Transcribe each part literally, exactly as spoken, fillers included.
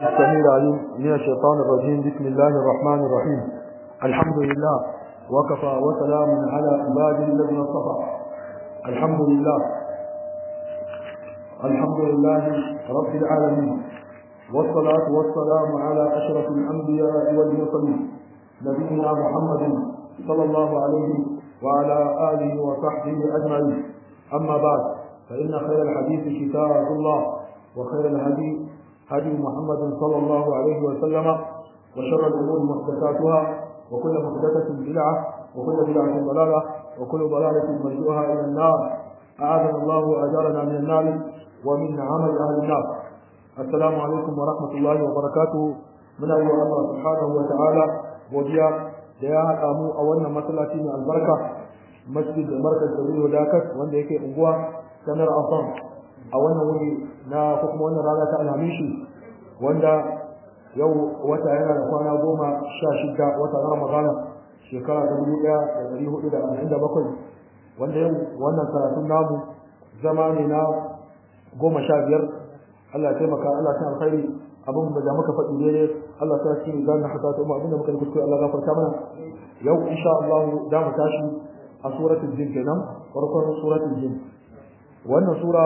السميع العليم من الشيطان الرجيم. بسم الله الرحمن الرحيم. الحمد لله وكفى وسلام على عباده الذين اصطفى. الحمد لله الحمد لله رب العالمين، والصلاة والسلام على أشرف الأنبياء والمرسلين نبينا محمد صلى الله عليه وعلى آله وصحبه أجمعين. أما بعد، فإن خير الحديث كتاب الله، وخير الهدي هدي محمد صلى الله عليه وسلم، وشر الأمور محدثاتها، وكل محدثة بدعة، وكل بدعة ضلالة، وكل ضلالة مرجوها إلى النار. أعاذنا الله وأجارنا من النار ومن عمل أهل النار. السلام عليكم ورحمة الله وبركاته. من أيها الله سبحانه وتعالى godiya da ya haɗa mu a wannan masallaci mai albarka, masjid da markaz da wadakat wanda yake unguwa sanar afan a wannan wuri na ko kuma wannan rana ta alhamishi, wanda yau wata yana da kwana goma sha shida wata na ramadana shekara ta dubu ɗaya da ɗari hudu da arba'in da bakwai, wanda yau wannan karatun namu zama ne na goma sha biyar. Allah ya taimaka, Allah ta alkhairi, abin da muka faɗi daidai Allah ta shi ne zan haka ta mu abin da muka kuskure Allah gafarta mana. Yau insha Allah za mu tashi a suratul jin kenan, farkon suratul jin. Wannan sura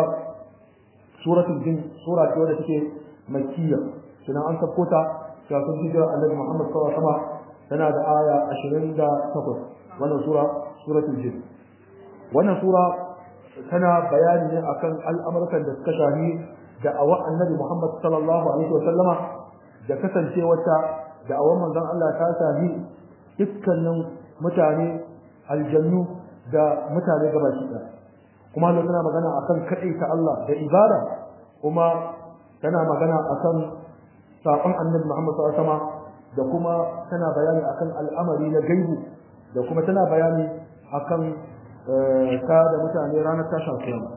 suratul jin sura ce wadda take makkiya, sannan an sabko ta kafin hijira Annabi Muhammad sallallahu alaihi wasallam, tana da aya ashirin da takwas. Wannan sura suratul jin. Wannan sura tana bayani ne akan al'amuran da suka shahi da'awar Annabi Muhammad sallallahu alaihi wa sallama, da kasancewarta da'awar manzon Allah ta shahi dukkanin mutane, aljannu da mutane gabaki ɗaya. Kuma Allah tana magana akan kaɗaita Allah da ibada, kuma tana magana akan saƙon Annabi Muhammad sallallahu alaihi wa sallama, da kuma tana bayani akan al'amari na gaibu, da kuma tana bayani akan ta da mutane ranar tashin kiyama.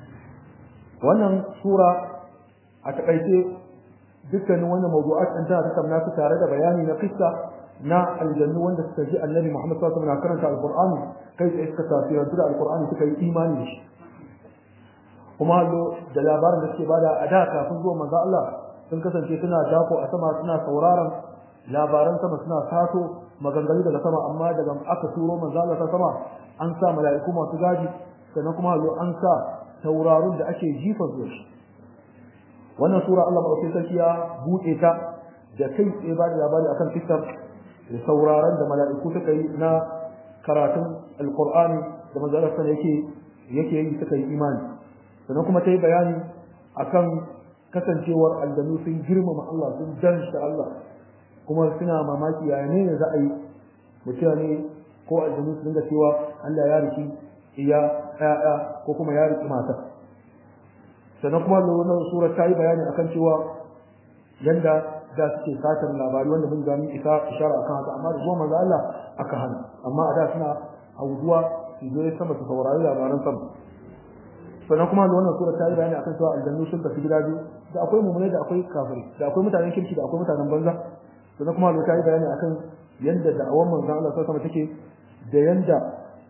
Wannan sura a takaice dukkanin wannan mawdu'at ɗin ta tattauna su tare da bayani na kissa na aljannu wanda suka ji Annabi Muhammad sallallahu alaihi wasallam karanta alqur'ani, kai da suka tafsirantu da alqur'ani suka yi imani da shi. Kuma hallo da labarin da suke bada a da kafin zuwa manzo Allah, sun kasance suna dako a sama, suna sauraron labaran sama, suna sato maganganu daga sama, amma daga aka turo manzo Allah ta sama an sa mala'iku masu gadi, sannan kuma hallo an sa tauraron da ake jifa zuwa shi. Wannan sura Allah maɗauki sarki ya buɗe ta da kai tsaye ba da labari akan fitar da sauraron da mala'iku suka yi na karatun alqur'ani da manzo Allah yake yake yi suka yi imani. Sannan kuma ta yi bayani akan kasancewar aljanu sun girmama Allah, sun danta Allah, kuma suna mamaki yaya ne za a yi mutane ko aljanu su dinga cewa Allah ya riki iya ƴaƴa ko kuma ya riki mata. Sannan kuma wannan sura ta yi bayani akan cewa yanda da suke satar labari, wanda mun gani isa ishara akan haka, amma da zuwa manzo Allah aka hana, amma a da suna hauduwa su je sama su saurari labaran sama. Sannan kuma wannan sura ta yi bayani akan cewa aljannu sun tafi gida biyu, da akwai mu'minai da akwai kafiri, da akwai mutanen kirki da akwai mutanen banza. Sannan kuma ta yi bayani akan yanda da'awar manzo Allah sallallahu alaihi wasallam take, da yanda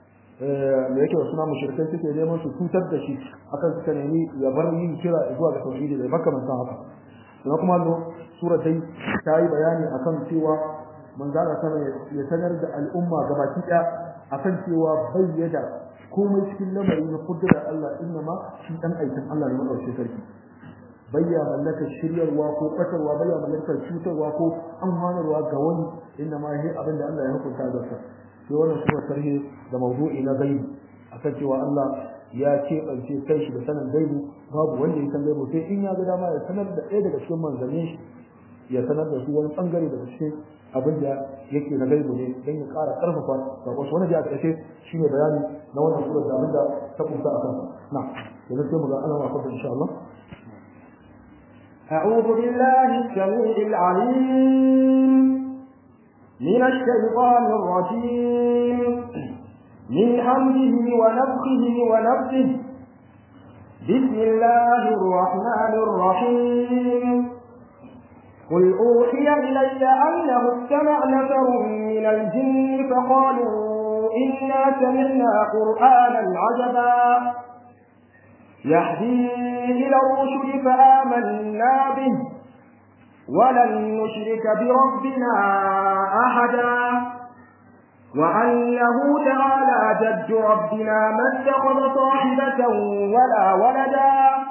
da yake wasu namu shirkai suke neman su tutar da shi akan suka nemi ya bar yin kira zuwa ga tauhidi da makamantan haka. Sannan kuma no sura dai ta yi bayani akan cewa manzo Allah sama ya sanar da al'umma gabaki ɗaya akan cewa bayyada komai cikin lamari na kudurar Allah, inna ma shi dan aikin Allah ne madaukakin sarki. Bayya mallaka shiryarwa ko batarwa, bayya mallaka cutarwa ko amfanarwa ga wani, inna ma yi abin da Allah ya hukunta da sa. Sai wannan sura tarhe da mawdu'i na gaibi akan cewa Allah ya keɓance kai shi da sanin gaibi, babu wanda ya san gaibi sai in ya ga dama ya sanar da ɗaya daga cikin manzannin shi, ya sanar da su wani bangare daga cikin abin da yake na gaibi ne, don ya ƙara ƙarfafa sakon su. Wani da aka ce shi ne bayani na wannan sura da abin da ta kunsa a kansa. Na yanzu sai mu ga Allah ma fadda insha Allah. أعوذ بالله السميع العليم من الشيطان الرجيم، من حمده ونفخه ونفسه. بسم الله الرحمن الرحيم. قل أوحي إلي أنه استمع نفر من الجن فقالوا إنا سمعنا قرآنا عجبا يهدي إلى الرشد فآمنا به ولن نشرك بربنا أحدا وأنه تعالى جد ربنا ما اتخذ صاحبة ولا ولدا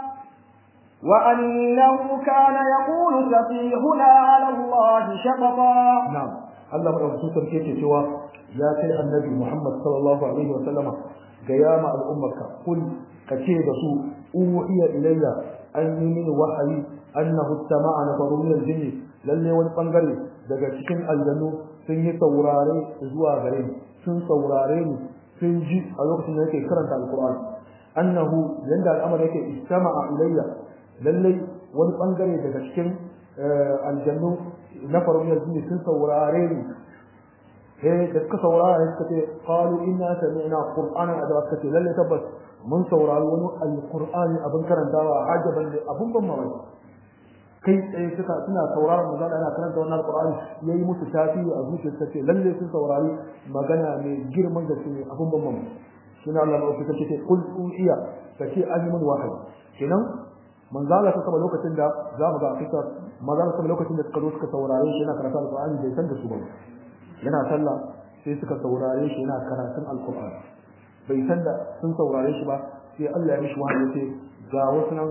وأنه كان يقول سفيهنا على الله شططا. نعم الله رسول تركيك سوى يا سي النبي محمد صلى الله عليه وسلم قيام الأمة قل كتير سوء أوحي إلي أني من وحي أنه استمع نفر من الجن للي والبنغري daga cikin aljannu sun yi saurare zuwa gare ni sun saurare ni sun ji a lokacin da yake karanta alqur'ani annahu yanda al'amari yake istama'a ilayya lalle wani bangare daga cikin aljannu na farko yanzu sun saurare ni eh da suka saurare suka ce qalu inna sami'na qur'ana adaba suka ce lalle tabbas mun saurari wani alqur'ani abin karantawa ajaban abun ban mamaki kai tsaye suka suna sauraron magana ana karanta wannan alqur'ani yayi musu tasiri a zuciyarsu ce lalle sun saurari magana mai girman da su abun ban mamaki shine Allah ya ce ce kul uhiya kace ajimun wahid kenan manzala ta saba lokacin da za mu ga afisa manzala ta lokacin da suka zo suka saurare shi yana karanta alqur'ani bai san da su ba yana sallah sai suka saurare shi yana karatun alqur'ani bai san da sun saurare shi ba sai Allah ya mishi wahayi sai ga wasu nan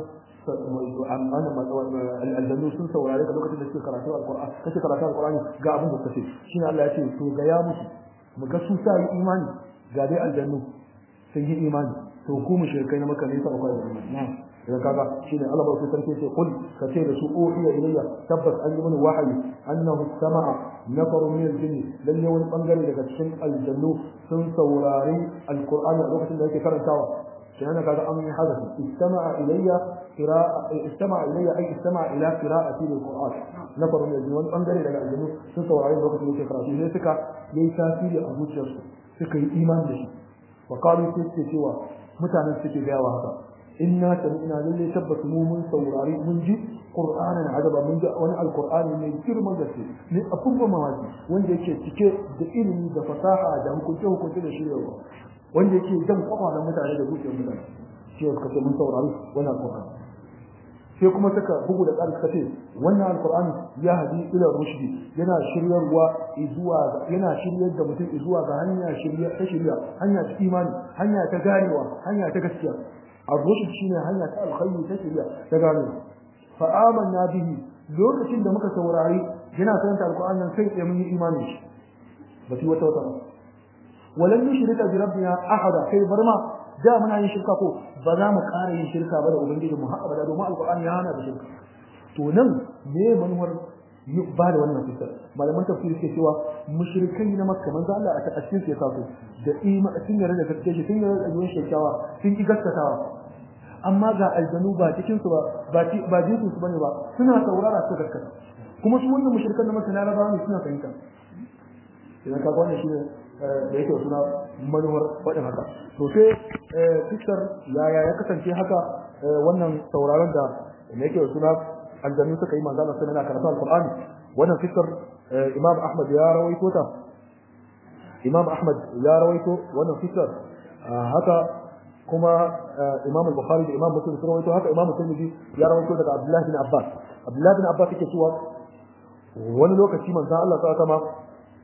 amana aljannu sun saurare ka lokacin da suke karatu alqur'ani kace karatu alqur'ani ga abin da kace shine Allah ya ce to ga ya musu mu ga su sai imani ga dai aljannu sun yi imani to ku mushrikai na maka ne ta akwai imani idan kaga shine Allah bai sarki ce kul kace da su uhiya ilayya tabbas an yi mini wahayi annahu sama'a nafaru min al-jinn lalle wani bangare daga cikin aljannu sun saurari alqur'ani a lokacin da yake karantawa sai ana kaga an yi hadasi istama'a ilayya qira'a istama'a ilayya ay istama'a ila qira'ati al-qur'an nafaru min al-jinn wani bangare daga aljannu sun saurari lokacin da yake karatu sai suka yi tasiri a zuciyarsu suka yi imani da shi wa qalu sai cewa mutanen suke gayawa haka inna sami'na lillahi tabbatu mu mun saurari mun ji qur'anan azaba mun ji wani alqur'ani mai girman gaske ne abun mamaki wanda yake cike da ilimi da fasaha da hukunce hukunce da shiryawa wanda yake jan kwakwalan mutane da zuciyar mutane shi suka ce mun saurari wannan alqur'ani sai kuma suka bugu da ƙarfi suka ce wannan alqur'ani ya hadi ila rushdi yana shiryarwa zuwa yana shiryar da mutum zuwa ga hanya shirya ta shirya hanya ta imani hanya ta ganewa hanya ta gaskiya الرشد shine hanya ta alkhairi ta shiriya ta gano fa amanna bihi lokacin da muka saurari yana karanta alqur'ani nan sai mun yi imani shi ba ti wata wata walan nushrika bi rabbina ahada kai barma da muna yin shirka ko ba za mu ƙara yin shirka ba da ubangiji mu har abada domin alqur'ani ya hana da shirka to nan me manuwar ba da wannan fitar malaman tafsiri ke cewa mushrikai na makka manzo Allah a cikin sai kaso da imani sun yarda da gaskiya sun yarda da yin shirkawa sun ki gaskatawa amma ga aljanu ba cikin su ba ba ba jikin su bane ba suna saurara su gaskata kuma su wannan mushrikan na makka na rabawa ne suna fahimta idan ka gane shi da yake suna manuwar wadin haka to sai fitar yaya ya kasance haka wannan sauraron da yake suna aljanu suka yi manzo Allah sallallahu alaihi wasallam alqur'ani wannan fitar imam ahmad ya rawaito ta imam ahmad ya rawaito wannan fitar haka kuma imam al-bukhari da imam muslim sun rawaito haka imam tirmidhi ya rawaito daga abdullah bin abbas abdullah bin abbas yake cewa wani lokaci manzo Allah sallallahu alaihi wasallam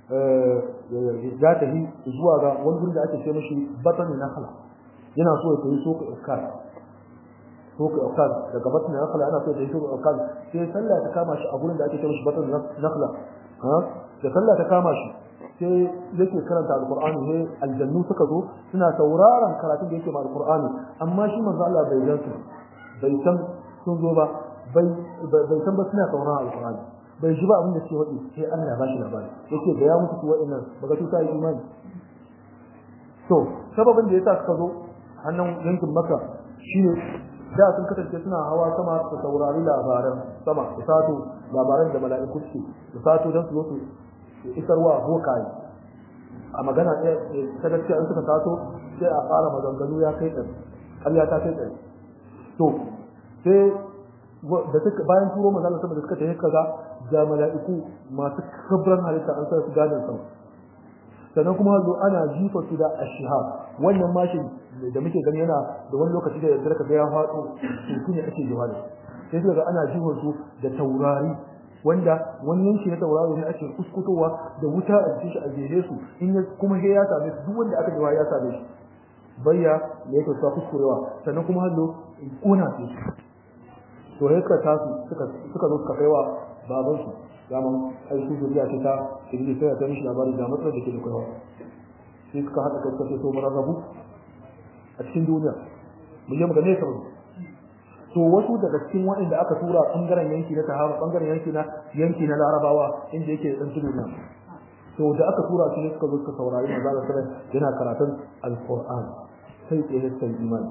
ya tafi zuwa ga wani gurin da ake ce mishi batani nakhla yana so ya yi so ka ko ka ukaz daga batun nakhla ana so da yake ukaz sai sallah ta kama shi a gurin da ake cewa shi batun nakhla ha da sallah ta kama shi sai yake karanta alqur'ani ne aljannu suka zo suna sauraron karatun da yake ma alqur'ani amma shi manzo Allah bai gan su bai san sun zo ba bai bai san ba suna sauraron alqur'ani bai ji ba abin da ke wadi sai Allah ya bashi labari yake ga ya mutu su wa'annan baga su sai imani to sababin da yasa suka zo hannun yankin Makka shine da sun kasance suna hawa sama su saurari labaran sama su sato labaran da mala'iku suke su sato don su zo su isarwa bokaye a magana ɗaya ta gaskiya in suka sato sai a fara maganganu ya kai ɗari ƙarya ta kai ɗari to sai da suka bayan turo manzala sama da suka tafi kaza da mala'iku masu kabran halitta an sa su gadon sama sannan kuma zo ana jifa su da ashihab wannan mashin da muke gani yana da wani lokaci da yadda ka ga ya faɗo to shine ake jiwa da sai ga ana jifa su da taurari wanda wani yanki na tauraro ne ake kuskutowa da wuta a cikin shi a jere su in ya kuma he ya same su duk wanda aka jawa ya same shi bayya ne yake sa kuskurewa sannan kuma hallo kuna su to he ka tasu suka suka zo suka kaiwa baban su zaman ai su zuriya ce ta iblis sai ta mishi labarin da matsalar da ke da kaiwa sai suka hada kai suka so mararrabu a cikin duniya mu je mu ga ne saboda to wasu daga cikin waɗanda aka tura bangaren yanki na Sahara bangaren yanki na yanki na Larabawa inda yake dan tudu nan to da aka tura su ne suka zo suka saurari manzo Allah sallallahu alaihi yana karatun alquran sai tsaye sai imani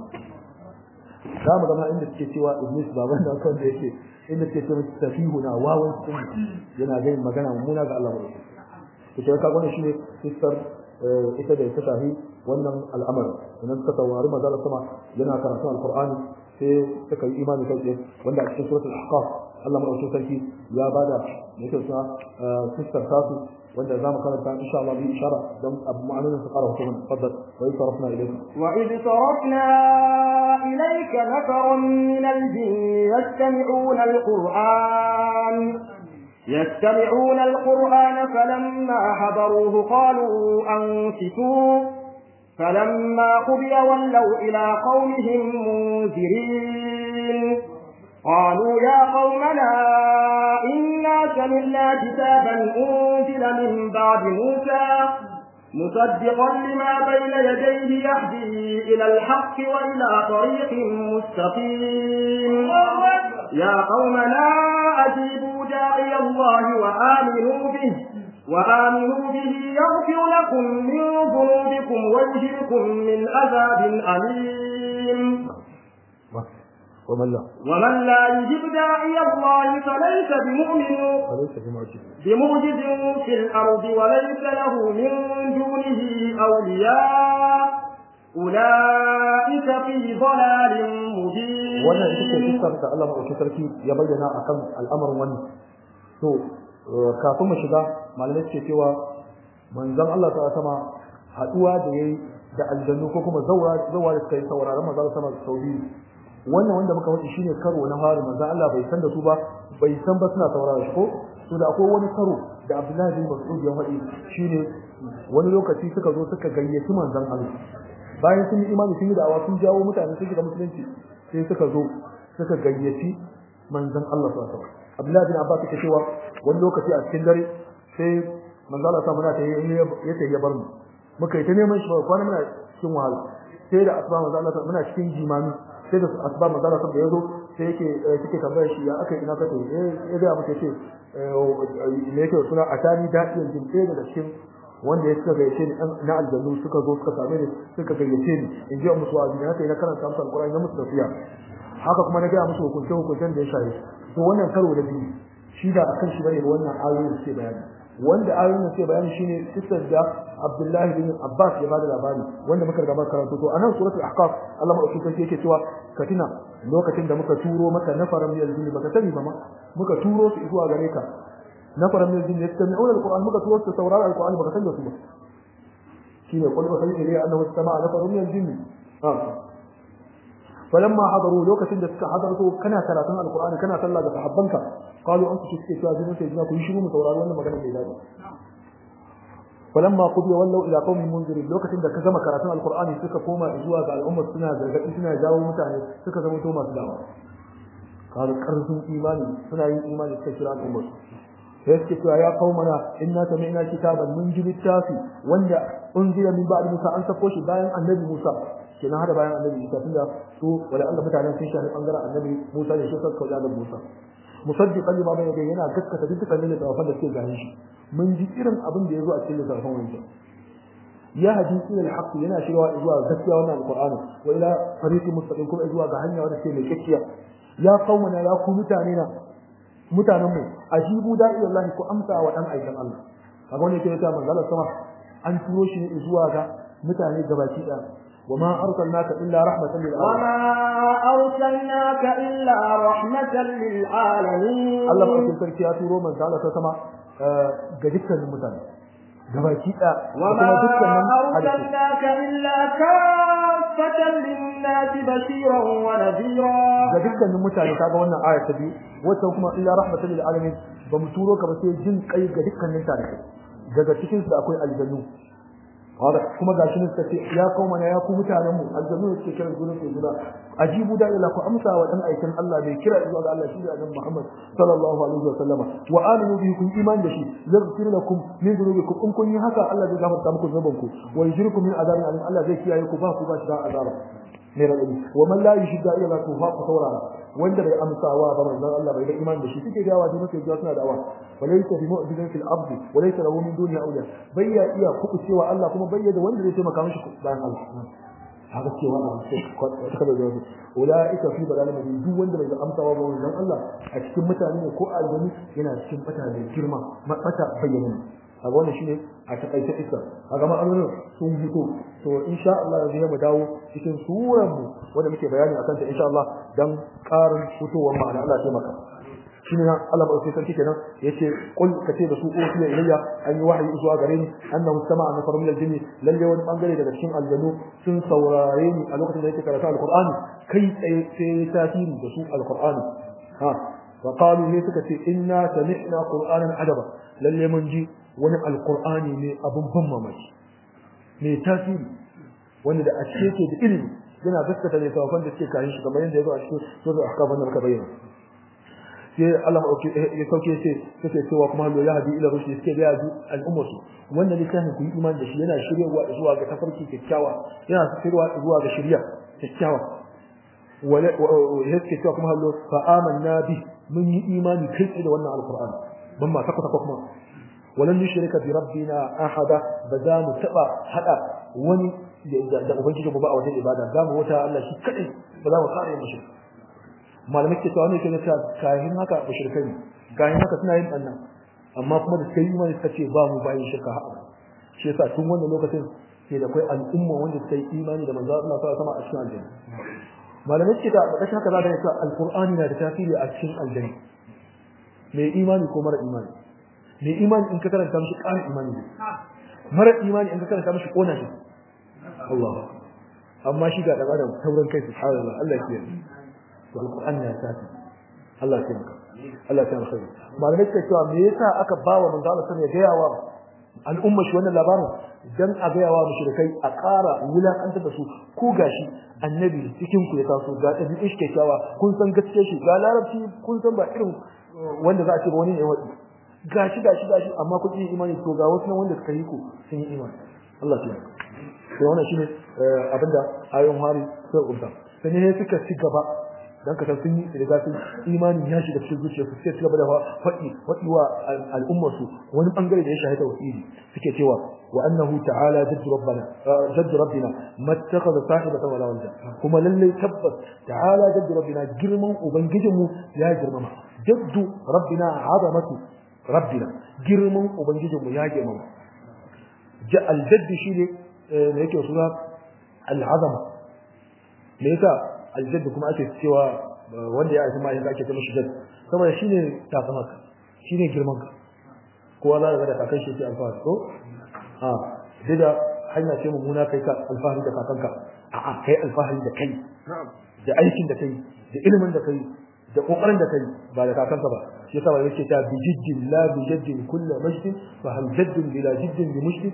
da mu gama inda suke cewa iblis baban da kan da yake inda suke cewa tafihuna wawan sun yana ga magana mummuna ga Allah to sai ka gane shi ne sister ita da ta tahi wannan al'amari idan suka saurari manzo Allah sama yana karatun alqur'ani sai suka yi imani kai wanda a cikin suratul ahqaf Allah madaukakin sarki ya bada yake sa sister tasu wanda zamu karanta insha Allah bi ishara dan abu ma'anan su fara hukumar faddal wa sarafna ilayka wa id sarafna ilayka nafaran min al-jinn yastami'una al-qur'an يستمعون القرآن فلما حضروه قالوا أنصتوا فلما قضي ولوا إلى قومهم منذرين قالوا يا قومنا إنا سمعنا كتابا أنزل من بعد موسى مصدقا لما بين يديه يهدي إلى الحق وإلى طريق مستقيم يا قومنا أجيبوا داعي الله وآمنوا به وآمنوا به يغفر لكم من ذنوبكم ويجركم من عذاب أليم ومن لا ومن لا يجب داعي الله فليس بمؤمن فليس بمعجز بمعجز في الأرض وليس له من دونه أولياء أولئك في ضلال مبين wannan ita ce fuskar da Allah madaukakin sarki ya bayyana akan al'amarin wannan to kafin mu shiga malamai ce cewa manzon Allah ta sama haduwa da yayi da aljannu ko kuma zaura zaura da kai sauraron manzon sama saudi wannan wanda muka wuce shine karo na fari manzon Allah bai san da su ba bai san ba suna sauraron shi ko to da akwai wani karo da Abdullahi bin Mas'ud ya faɗi shine wani lokaci suka zo suka gayyaci manzon Allah bayan sun yi imani sun yi da'awa sun jawo mutane sun shiga musulunci sai suka zo suka gayyaci manzon Allah sallallahu alaihi wasallam Abdullah bin Abbas yake cewa wani lokaci a cikin dare sai manzon Allah sallallahu alaihi wasallam ya tayi bar mu muka yi ta neman shi ba kwana muna cikin wahala sai da asba manzon Allah muna cikin jimami sai da asba manzon Allah sallallahu alaihi wasallam ya zo sai yake yake tambaya shi ya aka ina kake eh ya ga muke ce me yake suna atani da'iyan jin sai daga cikin wanda ya suka gayyace ni na aljannu suka zo suka same ni suka gayyace ni in ji musu wa'azi na sai na karanta musu alqur'ani na musu tafiya haka kuma na ga musu hukunce hukuncen da ya shaye to wannan karo da biyu shi da akan shi bane wannan ayoyin suke bayani wanda ayoyin suke bayani shine kissar da Abdullahi bin Abbas ya bada labari wanda muka riga karanto to anan suratul ahqaf Allah madaukakin sarki yake cewa katina lokacin da muka turo maka nafaran min aljinni baka sani ba ma muka turo su zuwa gare ka نفر من الجن يستمعون القرآن مكة توسط توراة القرآن مكة تنجل سبا شيء يقول وخير إليه أنه استمع نفر من الجن آه. فلما حضروا لوكة تنجل حضروا كنا ثلاثين القرآن كنا ثلاثة تحبنك قالوا أنت شكت شاذين سيدناك يشروا من توراة وأنما كان الإلهة فلما قضي ولوا إلى قوم منذرين لوكة تنجل كزم كراتين القرآن سكا فوما إجواء على الأمة السنة زرقات سنة جاوة متعني سكا زمتوما سلاما قالوا كرسوا إيماني سنة إيماني استشراء الأمة sai cewa ya kaumana inna sami'na kitaban mun ji littafi wanda unzila min ba'di Musa an sako shi bayan annabi Musa kenan hada bayan annabi Musa tunda su wala Allah mutanen sun shafi bangaren annabi Musa ne shi saka da Musa musaddiqan lima bayna yadayhi yana gaskata dukkan ne da wafan da suke gani shi mun ji irin abin da yazo a cikin littafin wannan ya hadi ila al-haqq yana shirwa zuwa gaskiya wannan alqur'ani wa ila tariqi mustaqim kuma zuwa ga hanya wadda take mai kicciya ya kaumana ya ku mutane na mutanen mu ajibu da'i Allah ku amsa wa dan aikan Allah kaga wani yake ta manzala sama an turo shi ne zuwa ga mutane gabaki da wama arsalnaka illa rahmatan lil alamin wama arsalnaka illa rahmatan lil alamin Allah ba sarki ya turo manzala sama ga dukkan mutane gabaki da وما أرسلناك إلا كافة للناس بشيرا ونذيرا ga dukkanin mutane kaga wannan aya ta biyu wata kuma illa rahmatan lil alamin ba mu turo ka ba sai jin kai ga dukkanin tare daga cikin su akwai aljannu haka kuma gashi ne suka ce ya kauma ya ku mutanen mu aljannu suke kiran gurin su guda ajibu da ila ku amsa wa dan aikin Allah bai kira zuwa ga Allah shi da annabi Muhammad sallallahu alaihi wa sallama wa aminu bihi kun iman da shi yaghfir lakum min dhunubikum in kun yi haka Allah zai gafarta muku zunubanku wa yujirkum min azabin alim Allah zai kiyaye ku ba ku ba shi da azaba ne radadi wa man la yushida ila ku fa ku saurara wanda bai amsawa ba manzon Allah bai da iman da shi suke dawa da muke jiya suna da'awa walaysa bi mu'jizin fil ardi walaysa lahu min duniya awliya bayya iya kuku cewa Allah kuma bayya da wanda zai taimaka mishi bayan Allah haka cewa Allah sai ka da jawabi ulaika fi dalalin mubin duk wanda bai amsawa ba manzon Allah a cikin mutane ne ko aljami yana cikin bata da girma bata bayyana a wannan shine a takaice isa a ga ma'anonin sun fito to insha Allah yanzu mu dawo cikin surar mu wanda muke bayani akan ta insha Allah dan karin fitowar ma'ana Allah ya maka shine nan Allah ba sai sarki kenan yace kul kace da su ko fiye ilayya an yi wahayi zuwa gare ni annahu sama'a nafar min al-jinni lalle wani bangare daga cikin aljanu sun saurare ni a lokacin da yake karatu al-Qur'ani kai tsaye sai tasiri da su al-Qur'ani ha wa qalu ne suka ce inna sami'na qur'anan adaba lalle mun ji wani alqur'ani ne abun ban mamaki ne tasiri wanda da a cikin yake da ilimi yana gaskata ne sawafan da suke kayan shi kamar yadda yazo a cikin sura ahkam da muka bayyana sai Allah ya sauke sai sai cewa kuma hallo ya hadi ila rushdi sai ga yadu al'ummatu wannan littafin ku yi imani da shi yana shiryewa zuwa ga tafarki kyakkyawa yana shiryewa zuwa ga shari'a kyakkyawa wala yake cewa kuma hallo fa amanna bi mun yi imani kai da wannan alqur'ani ban ma saka kuma walan nushrika bi rabbina ahada bazamu taba hada wani da ubangiji ba a wajen ibada zamu wata Allah shi kadai ba za mu kare mu shirka malamai ke cewa ne ke cewa kahin haka mushrikai ne kahin haka suna yin annan amma kuma da sai imani suka ce ba mu bayin shirka haka shi yasa tun wannan lokacin sai da kai al'umma wanda suka yi imani da manzo Allah sallallahu alaihi wasallam a cikin aljanna malamai ke da kashin haka za da cewa alqur'ani na da tasiri a cikin aljanna mai imani ko mara imani mai imani in ka karanta mishi ƙarin imani ne mara imani in ka karanta mishi ƙona shi Allah amma shi ga daga da tauran kai subhanallah Allah ya kiyaye to alqur'ani ya tafi Allah ya kiyaye Allah ya kiyaye malamai ke cewa me yasa aka bawa manzo Allah sallallahu alaihi wasallam al'umma shi wannan labarin dan a ga yawa mushrikai a ƙara wulakanta da su ko gashi annabi cikin ku ya taso ga dabi'u shi kyakkyawa kun san gaskiya shi ga larabci kun san ba irin wanda za a ce ba wani ne wadi gashi gashi gashi amma ku yi imani to ga wasu wanda suka yi ku sun yi imani Allah ya to wannan shine abinda ayoyin hari sai umma sai ne suka ci gaba dan ka sun yi riga sun imani ya shiga cikin zuciya su sai ci gaba da faɗi faɗi wa al'ummar su wani bangare da ya shahada tauhidi suke cewa wa annahu ta'ala jaddu rabbana jaddu rabbina mattakhadha sahibatan wala walada kuma lalle tabbas ta'ala jaddu rabbina girman ubangijinmu ya girmama jaddu rabbina azamatu rabbina girman ubangijinmu ya girmama ja aljadd shine ne yake suna al'azama me yasa aljadd kuma ake cewa wanda ya aiki mai ake cewa shi jadd saboda shine takamaka shine girman ka kowa za ka ga da kakan shi ke alfahari ko a da hanya ce mummuna kai ka alfahari da kakanka a'a kai alfahari da kai da aikin da kai da ilimin da kai da kokarin da kai ba da kakanka ba shi yasa bai yake ta bi jiddin la bi jiddin kullu majdin fa hal jiddin bila jiddin bi mushdin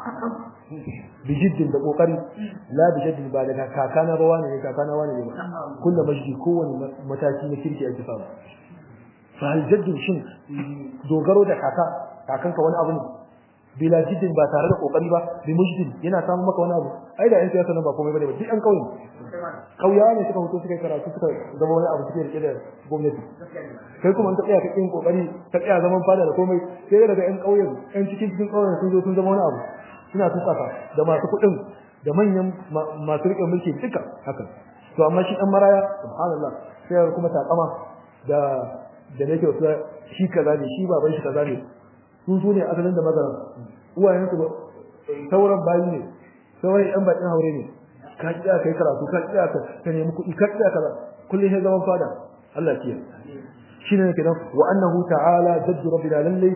bi jiddin da kokari la bi jiddin ba da kakana ba wani ne kakana wani ne ba kullu majdi kowani mataki na kirki ake samu fa hal jiddin shin dogaro da kaka kakanka wani abu ne bila jiddin ba tare da kokari ba bi mushdin yana samu maka wani abu ai da yan siyasa nan ba komai bane ba duk an kauye kauyawa ne suka hoto suka karatu suka zama wani abu suke rike da gwamnati kai kuma ta tsaya ka yin kokari ta tsaya zaman fada da komai sai daga yan kauyen yan cikin cikin kauyen sun zo sun zama wani abu suna tsaka da masu kuɗin da manyan masu rike mulki duka haka to amma shi dan maraya subhanallah sai kuma takama da da nake wasu shi kaza ne shi baban shi kaza ne sun so ne asalin da mazara uwayen su sauran bayi ne sauran yan bakin haure ne ka tsaya kai karatu ka tsaya ka nemi kuɗi ka tsaya kaza kullum sai zaman fada Allah ya shine kenan wa annahu ta'ala jaddu rabbina lallai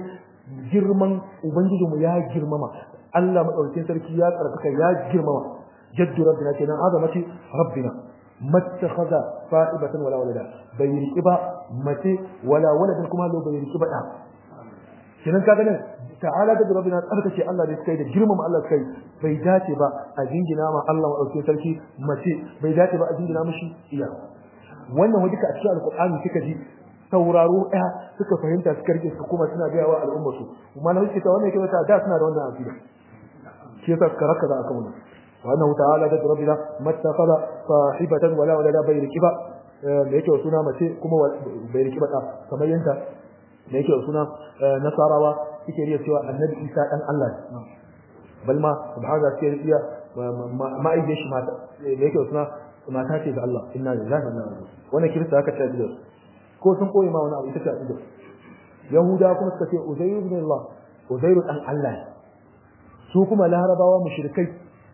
girman ubangijinmu ya girmama Allah madaukakin sarki ya tsarkaka ya girmama jaddu rabbina kenan azamati rabbina mattakhadha fa'ibatan wala walada bai riki ba mace wala waladan kuma lo bai riki ba da kenan kaga nan ta'ala da rabbina tsarkake Allah da kai da girmama Allah kai bai dace ba a jingina ma Allah madaukakin sarki mace bai dace ba a jingina mishi iya wannan wani duka a cikin alqur'ani kika ji sauraro ɗaya suka fahimta suka rike su kuma suna ga yawa al'umma su kuma na wuce ta wannan yake wata da suna da wannan aqida shi yasa suka raka da aka wannan wa annahu ta'ala da rabbina mattakhadha sahibatan wala wala bai rikiba da yake suna mace kuma bai rikiba da kamar yanda da yake suna nasarawa suke riya cewa annabi Isa dan Allah ne bal ma subhanahu suke riya ma aije shi mata da yake suna mata ce ga Allah inna lillahi wa inna ilaihi raji'un wannan kirista aka ce da ko sun koyi ma wani abu ita ce a ido yahuda kuma suka ce uzairu ibn Allah uzairu dan Allah su kuma larabawa mushrikai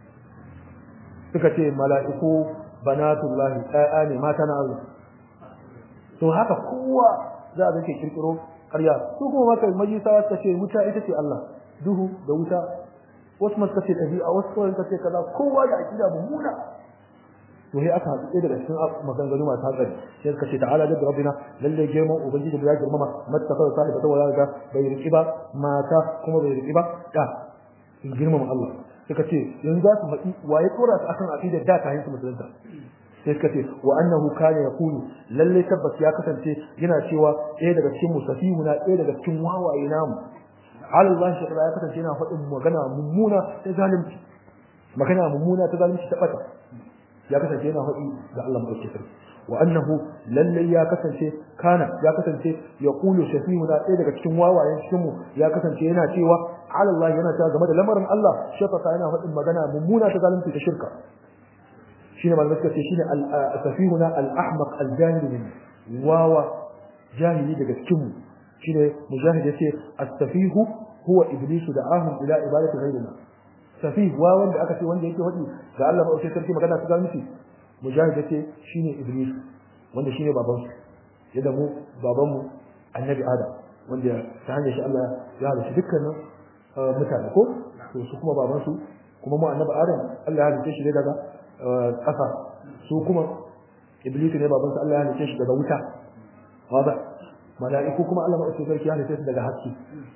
suka ce mala'iku banatullahi ayya ne mata na Allah to haka kowa za a zake kirkiro ƙarya su kuma maka majisawa suka ce wuta ita ce Allah duhu da wuta wasu ma suka ce ɗabi'a wasu kawai suka ce kaza kowa da akida mummuna to sai aka haɗu daga cikin maganganu masu hatsari sai suka ce ta'ala da rabbina lalle girman ubangiji mu ya girmama mattafa sahiba ta wala ga bai riki ba mata kuma bai riki ba da in girmama Allah suka ce yanzu za su faɗi waye tsora su akan aqidar da kayan su musulunta sai suka ce wa annahu kana yaqulu lalle tabbas ya kasance yana cewa ɗaya daga cikin musafihu na ɗaya daga cikin wawaye namu Allah shi ya kasance yana faɗin magana mummuna ta zalunci magana mummuna ta zalunci ta bata ya kasance yana faɗi ga Allah mai sarki wa annahu lalle ya kasance kana ya kasance ya kulu shafihu na ɗaya daga cikin wawayen cikin mu ya kasance yana cewa ala Allah yana cewa game da lamarin Allah shafaka yana faɗin magana mummuna ta zalunci ta shirka shine malamai suka ce shine al-safihu na al-ahmaq al-jahil min wawa jahili daga cikin mu shine mujahid yace as-safihu huwa iblisu da'ahum ila ibadati ghayrina safi wa wanda aka ce wanda yake wadi ga Allah ba sai sarki magana su ga miki mujahid yace shine iblis wanda shine baban su yadda mu baban mu annabi adam wanda ta hanyar shi Allah ya halitta dukkanin mutane ko to su kuma baban su kuma mu annabi adam Allah ya halitta shi daga ƙasa su kuma iblis ne baban su Allah ya halitta shi daga wuta wanda mala'iku kuma Allah ba sai sarki ya halitta su daga haske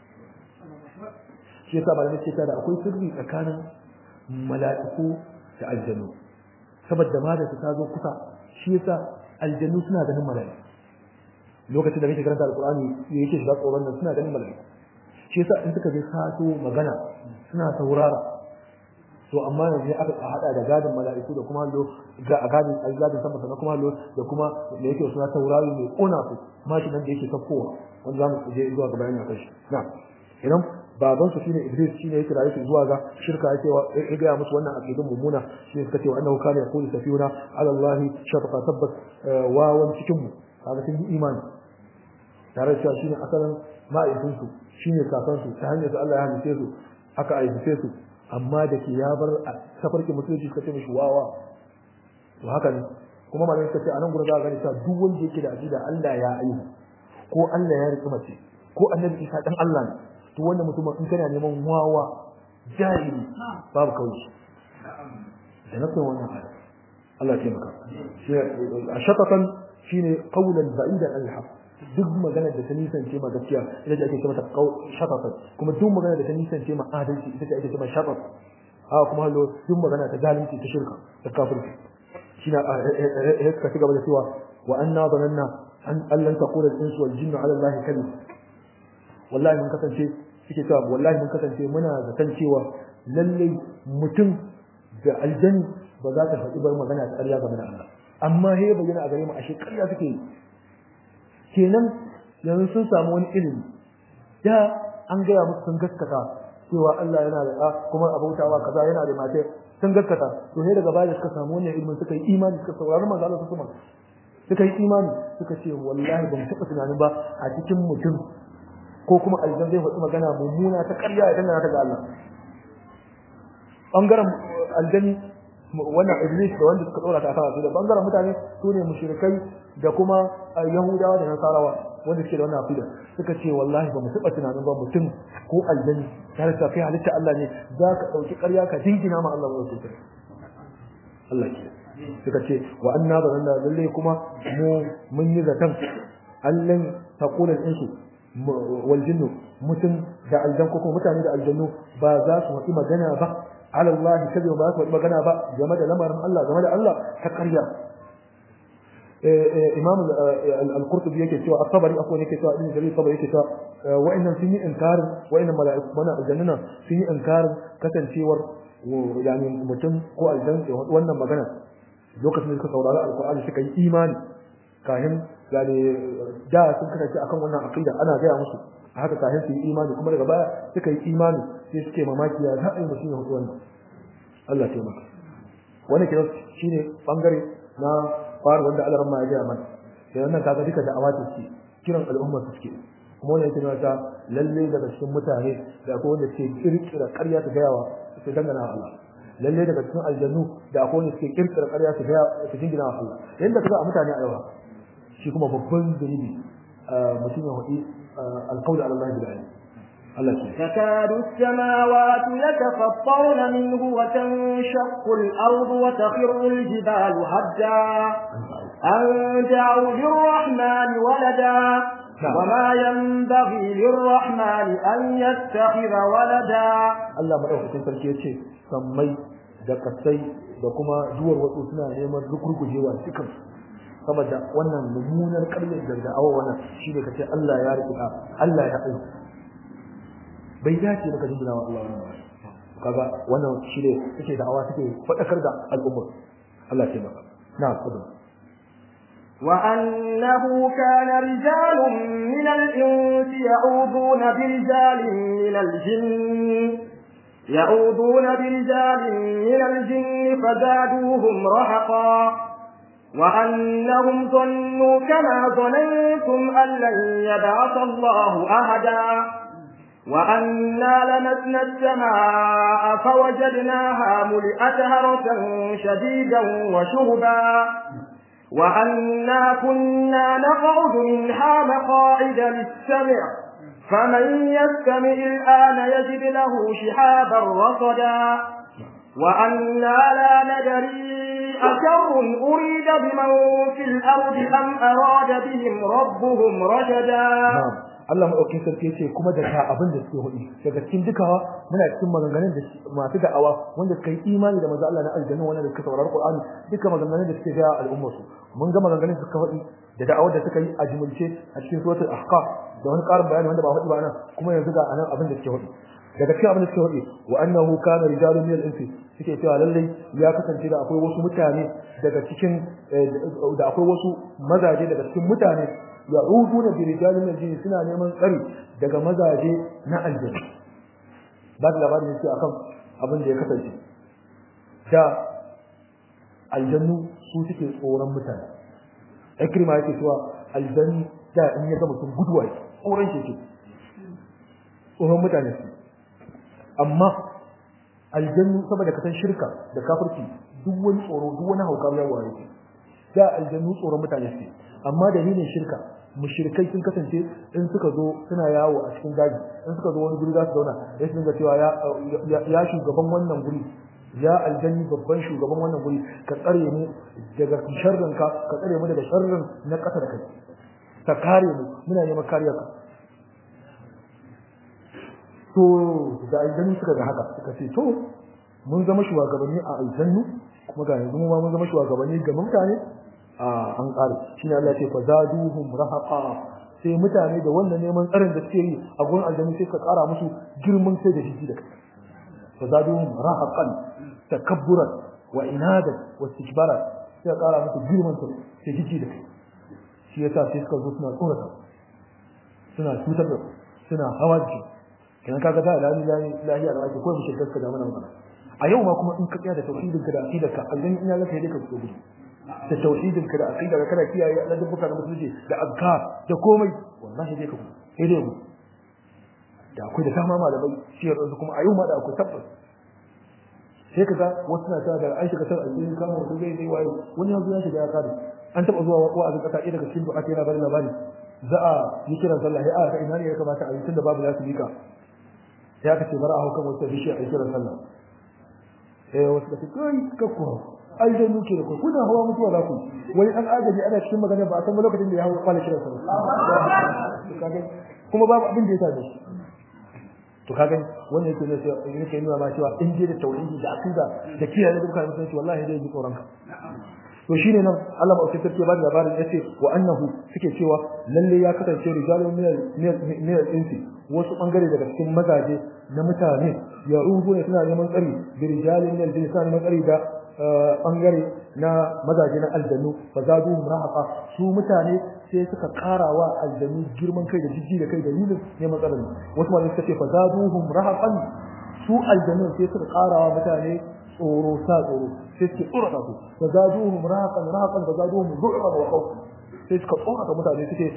shi yasa malamai ce da akwai sirri tsakanin mala'iku da aljannu saboda ma da ta zo kusa shi yasa aljannu suna ganin mala'iku lokacin da kake karanta alqur'ani yake shiga tsoron nan suna ganin mala'iku shi yasa in suka je sato magana suna saurara to amma yanzu aka hada da gadin mala'iku da kuma hallo ga gadin algadin sama sannan kuma hallo da kuma da yake suna taurari mai kona su mashi nan da yake sakkowa wanda zamu je zuwa ga bayani akan shi na'am idan baban su shine Iblis shine yake rayu zuwa ga shirka yake ya ga musu wannan aqidun mummuna shi suka ce annahu kana yaqulu safiyuna ala Allah shafaqa tabbat wawan cikin mu kaga sun yi imani tare da shine asalin ma'aikun su shine kakan su ta hanyar da Allah ya halice su aka aice su amma da ke ya bar safarki musulunci suka ce mishi wawa to haka ne kuma malamai suka ce anan gurin za ka gani cewa duk wanda yake da aqida Allah ya ayu ko Allah ya rike mace ko annabi Isa dan Allah ne to wannan mutum in kana neman wawa jahili babu kawai da nafsin wannan ayat Allah ya maka shi ashaqatan shine qawlan ba'idan al-haq duk magana da ta nisance ma gaskiya ita ce ake cewa shaqatan kuma duk magana da ta nisance ma adalci ita ce ake cewa shaqat ha kuma hallo duk magana ta zalunci ta shirka ta kafirci shine ya ka ci gaba da cewa wa anna dhananna an allan taqula al-insu wal jinnu ala allahi kalim wallahi mun kasance suke cewa wallahi mun kasance muna zaton cewa lalle mutum da aljani ba za ta faɗi bar magana ta ƙarya game da Allah amma he bayyana a gare mu ashe ƙarya suke yi kenan yanzu sun samu wani ilimi da an gaya musu sun gaskata cewa Allah yana da ɗa kuma abautawa kaza yana da mace sun gaskata to he daga baya suka samu wannan ilimin suka yi imani suka saurari manzo Allah kuma suka yi imani suka ce wallahi ban taɓa tunanin ba a cikin mutum ko kuma aljan zai faɗi magana mummuna ta ƙarya ya dangana ta ga Allah bangaren aljani wannan iblis da wanda suka dora ta akan da bangaren mutane su ne mushrikai da kuma yahudawa da nasarawa wanda suke da wannan aqida suka ce wallahi ba mu taba tunanin ba mutum ko aljani tare da kai halitta Allah ne za ka dauki ƙarya ka dingina ma Allah wa ta'ala Allah ke suka ce wa anna zanna lalle kuma mu mun yi zaton allan taqula al-insu wal jinnu mutum da aljan ko mutane da aljannu ba za su yi magana ba ala Allah kaza ba su yi magana ba game da lamarin Allah game da Allah ta ƙarya imam al-qurtubi yake cewa at-tabari akwai yake cewa ibn jarir tabari yake cewa wa'annan sun yi inkarin wa'annan mala'iku mana aljannuna sun yi inkarin kasancewar yani mutum ko aljan wannan magana lokacin da suka saurari alqur'ani suka yi imani kahin yani da sun kasance akan wannan aqida ana gaya musu haka kahin su yi imani kuma daga baya suka yi imani sai suke mamaki ya za a yi mutum ya hudu wannan Allah ya maka wannan kira shine bangare na fara wanda Allah ramma ya gaya mana sai wannan kaga duka da awati ce kiran al'umma suke kuma wannan yake nuna lalle daga cikin mutane da akwai wanda ke kirkira ƙarya ta gayawa su dangana Allah lalle daga cikin aljannu da akwai wanda ke kirkira ƙarya su gaya su jingina wa Allah yanda kaga a mutane a yawa shi kuma babban zunubi mutum ya hudi alqawl ala Allah bil ilm تكاد السماوات يتفطرن منه وتنشق الأرض وتخر الجبال هدا أن دعوا للرحمن ولدا وما ينبغي للرحمن أن يتخذ ولدا الله مدوكتين sarki yace sammai da kasai da kuma duwar wasu suna neman rukurkujewa cikin saboda wannan mummunar ƙaryar da da'awa wannan shine kace Allah ya rika Allah ya aika bai dace maka jingina wa Allah wannan kaga wannan shine yake da'awa take fadakar da al'umma Allah ya maka na kudu وأنه كان رجال من الإنس يعوذون برجال من الجن يعوذون برجال من الجن فزادوهم رهقا وأنهم ظنوا كما ظننتم أن لن يبعث الله أحدا وأنا لمسنا السماء فوجدناها ملئت هرسا شديدا وشهبا وأنا كنا نقعد منها مقاعد للسمع فمن يستمع الآن يجد له شهابا رصدا وأنا لا ندري أشر أريد بمن في الأرض أم أراد بهم ربهم رشدا Allah madaukakin sarki yace kuma da ta abin da suke hudi daga cikin dukawa muna cikin maganganun da masu da'awa wanda suka yi imani da manzo Allah na aljanna wanda suka saurari Qur'ani duka maganganun da suke ga al'ummar su mun ga maganganun da suka hudi da da'awar da suka yi a jumulce a cikin suratul ahqaf da wani karin bayani wanda ba hudi ba nan kuma yanzu ga anan abin da suke hudi daga cikin abin da suke hudi wa annahu kana rijalun min al-insi suke cewa lalle ya kasance da akwai wasu mutane daga cikin da akwai wasu mazaje daga cikin mutane ya'uduna bi rijalin al-jinn suna neman tsari daga mazaje na aljanna ba da labarin yake akan abin da ya kasance da aljannu su suke tsoron mutane ikrima yake cewa aljanni da in ya ga mutum guduwa tsoron shi ke tsoron mutane su amma aljannu saboda kasan shirka da kafirci duk wani tsoro duk wani hauka ya waye da aljannu tsoron mutane su amma dalilin shirka mushrikai sun kasance in suka zo suna yawo a cikin daji in suka zo wani guri za su zauna ya sun ga cewa ya ya shugaban wannan guri ya aljanni babban shugaban wannan guri ka tsare mu daga sharrin ka ka tsare mu daga sharrin na ƙasa da kai ka kare mu muna neman kariya ka to da aljanni suka ga haka suka ce to mun zama shugabanni a aljannu kuma ga yanzu mu ma mun zama shugabanni ga mutane an ƙare shi ne Allah ce fa zaduhum rahaqa sai mutane da wannan neman tsarin da suke yi a gurin aljanna sai ka ƙara musu girman sai da shi da kai fa zaduhum rahaqan takabburan wa inadan wa istikbaran sai ka ƙara musu girman sai jiji da kai shi yasa sai suka zo suna tsorata suna cutar da suna hawa jiki kenan kaga da lahi lahiya da ake koyi mushi gaskiya da mana magana a yau ma kuma in ka tsaya da tauhidinka da aqidarka aljanna ina laka yadda ka gudu da tauhidinka da aqida kana kiyaye Allah dubbuka da musulunci da azkar da komai wallahi dai ka sai dai ku da akwai da dama malamai shi yanzu kuma a yau ma da akwai tabbas sai kaga wasu na ta da Aisha kasar addini kama wasu zai zai wayo wani yanzu ya shiga ya kare an taba zuwa wa'azin kasa ɗaya daga cikin du'a yana bari labari za a yi kiran sallah ya aka ina ne ya kamata a yi tunda babu lasu bika sai aka ce bara a haukan wata bishiya a yi kiran sallah eh wasu ka ce kai kakko ai dai muke da ku kuna hawa mutuwa za ku wani dan agaji ana cikin magana ba a san lokacin da ya hawo kwala kiran sallah kuma babu abin da ya tabe to kaga wannan yake ne sai yake nuna ma cewa in je da tauhidi da aqida da kiyaye dukkan mutunci wallahi dai ji tsoron ka to shine nan Allah ba sai take ba da labarin yace wa annahu suke cewa lalle ya kasance rijalun min min al-insi wasu bangare daga cikin mazaje na mutane ya ruhu ne suna neman tsari bi rijalin min al-jinsi suna neman tsari da bangare na mazaje na aljannu fa zadu rahaqa su mutane sai suka karawa aljannu girman kai da jijji da kai da yilin ne matsalar wasu ma suka ce fa zaduhum rahaqan su aljannu sai suka karawa mutane tsoro sa tsoro sai suke tsorata su fa zaduhum rahaqan rahaqan fa zaduhum ru'ban wa khawf sai suka tsorata mutane suke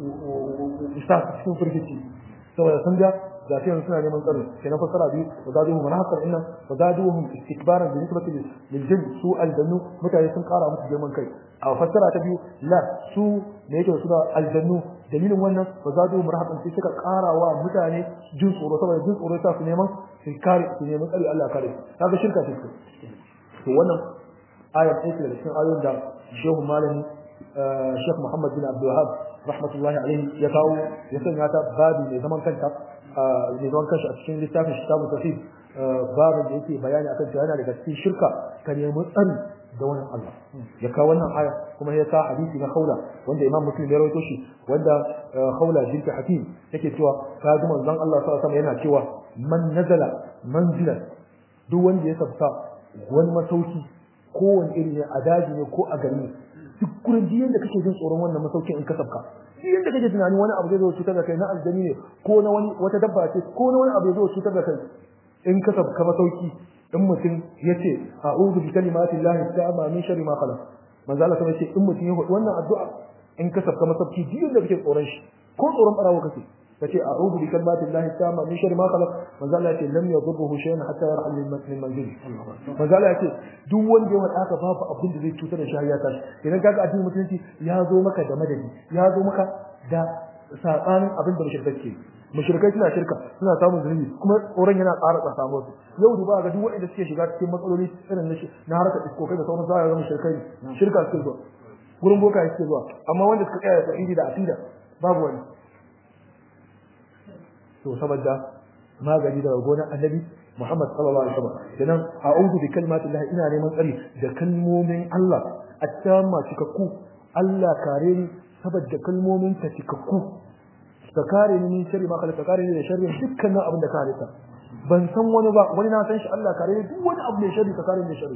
isa cikin firgici saboda sun ga zafiyan suna neman tsaro kenan fassara biyu wa zaduhum rahaqan inna wa zaduhum istikbaran bi nisbati lil jinn su aljannu mutane sun kara musu girman kai a fassara ta biyu la su ne yake suna aljannu dalilin wannan wa zaduhum rahaqan sai suka kara wa mutane jin tsoro saboda jin tsoro ta su neman su kare su neman tsari Allah kare kaga shirka ce to wannan ayat ce daga cikin ayoyin da Shehu Malami Sheikh Muhammad bin Abdul Wahhab rahmatullahi alaihi ya kawo ya sanya ta babi mai zaman kanta ne zaman kanshi a cikin littafin Kitabut Tauhid babin da yake bayani akan cewa yana daga cikin shirka ka nemi tsari da wani Allah ya kawo wannan aya kuma ya sa hadisi na Khawla wanda Imam Muslim ya rawaito shi wanda Khawla bint Hakim yake cewa ka ji manzon Allah sallallahu alaihi wasallam yana cewa man nazala manzilan duk wanda ya sabta wani masauki ko wani iri ne a daji ne ko a gari duk gurin da kake jin tsoron wannan masaukin in ka sabka yanda kake tunani wani abu zai zo cutar da kai na aljani ne ko na wani wata dabba ce ko na wani abu zai zo cutar da kai in ka sabka masauki in mutum yace a'udhu bi kalimati llahi ta'ama min sharri ma khalaq manzo Allah sai ce in mutum ya faɗi wannan addu'a in ka sabka masauki duk da kake tsoron shi ko tsoron barawo kake kace a'udhu bi kalimati llahi ta'ama min sharri ma khalaq manzo Allah ce lam yadurruhu shay'un hatta yarhal min manzil manzo Allah ce duk wanda ya wada ka babu abin da zai cutar da shi ya tashi idan kaga addinin mutunci ya zo maka da madadi ya zo maka da sabanin abin da mushrikai ke mushrikai suna shirka suna samun zunubi kuma tsoron yana ƙara tsasa musu yau duba ga duk wanda suke shiga cikin matsaloli irin na na harkar iskokai da sauran zaka ga mushrikai shirka suke zuwa gurin boka suke zuwa amma wanda suka tsaya da tauhidi da aqida babu wani to saboda magani daga gonar annabi Muhammad sallallahu alaihi wasallam kenan a'udhu bi kalimatillahi ina neman tsari da kalmomin Allah at-tamma cikakku Allah kare ni saboda kalmomin ta cikakku ka kare ni min sharri ma khalaq ka kare ni da sharri dukkan abin da kare ta ban san wani ba wani na san shi Allah kare ni duk wani abu mai sharri ka kare ni da sharri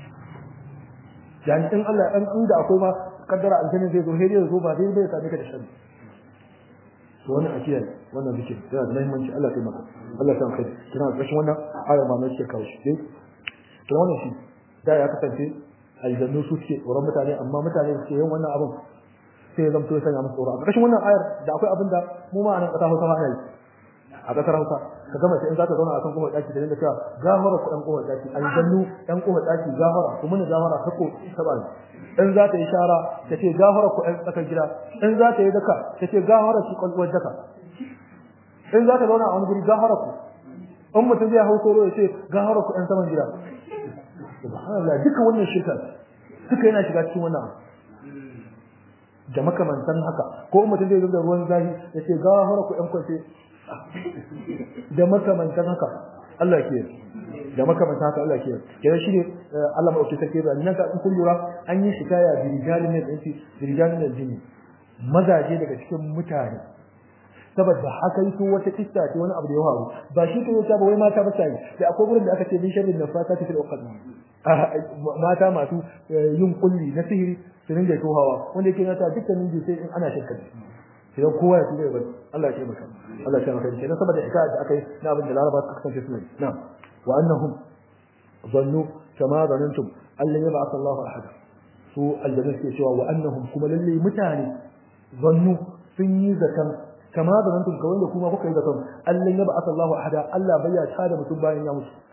yani in Allah an inda akwai ma kaddara aljanna zai zo hede zo ba dai bai same ka da sharri to wannan akiyar wannan zikir yana da muhimmanci Allah ya taimaka Allah ya kai kina kashin wannan ayar ma mai kawo shi dai to wannan shi da ya kasance aljannu su ce tsoron mutane amma mutane su yin wannan abin sai zan to sanya musu tsoro a kashin wannan ayar da akwai abin da mu ma anan kasa Hausa ma ana yi a kasar Hausa ka gama sai in zaka zauna a kan kofar daki da dinga cewa gafara ku dan kofar daki aljannu dan kofar daki gafara kuma ne gafara sako saba in za ta yi shara ta ce gafara ku ɗan tsakar gida in za ta yi daka ta ce gafara ku kwalwar daka in za ta zauna a wani guri gafara ku in mutum zai hau soro ya ce gafara ku ɗan saman gida subhanallah duka wannan shirka duka yana shiga cikin wannan da makamantan haka ko mutum zai zuba ruwan zafi ya ce gafara ku ɗan kwance da makamantan haka Allah ke da makamanta haka Allah ke kenan shi ne Allah mai take da nan ka kun lura an yi shikaya bi rijalin min insi bi rijalin min jinni mazaje daga cikin mutane saboda haka yi wata kissa ce wani abu da ya faru ba shi kai ta ba wai mata ba sai da akwai gurin da aka ce bin sharrin nafasati fil uqad mata masu yin kulli na sihiri su ringa tohawa wanda yake nata dukkanin jinsi in ana shirka sai kowa ya tuba bari Allah ya taimaka Allah ya taimaka kenan saboda hikaya da aka yi na abin da Laraba suka kasance suna yi na'am wa annahum zannu kama zanantum allan yab'ath Allah ahad su aljanna ke cewa wa annahum kuma lalle mutane zannu sun yi zakan kama zanantum kawai da kuma kuka yi zakan allan yab'ath Allah ahad Allah bai ya tada mutum bayan ya mutu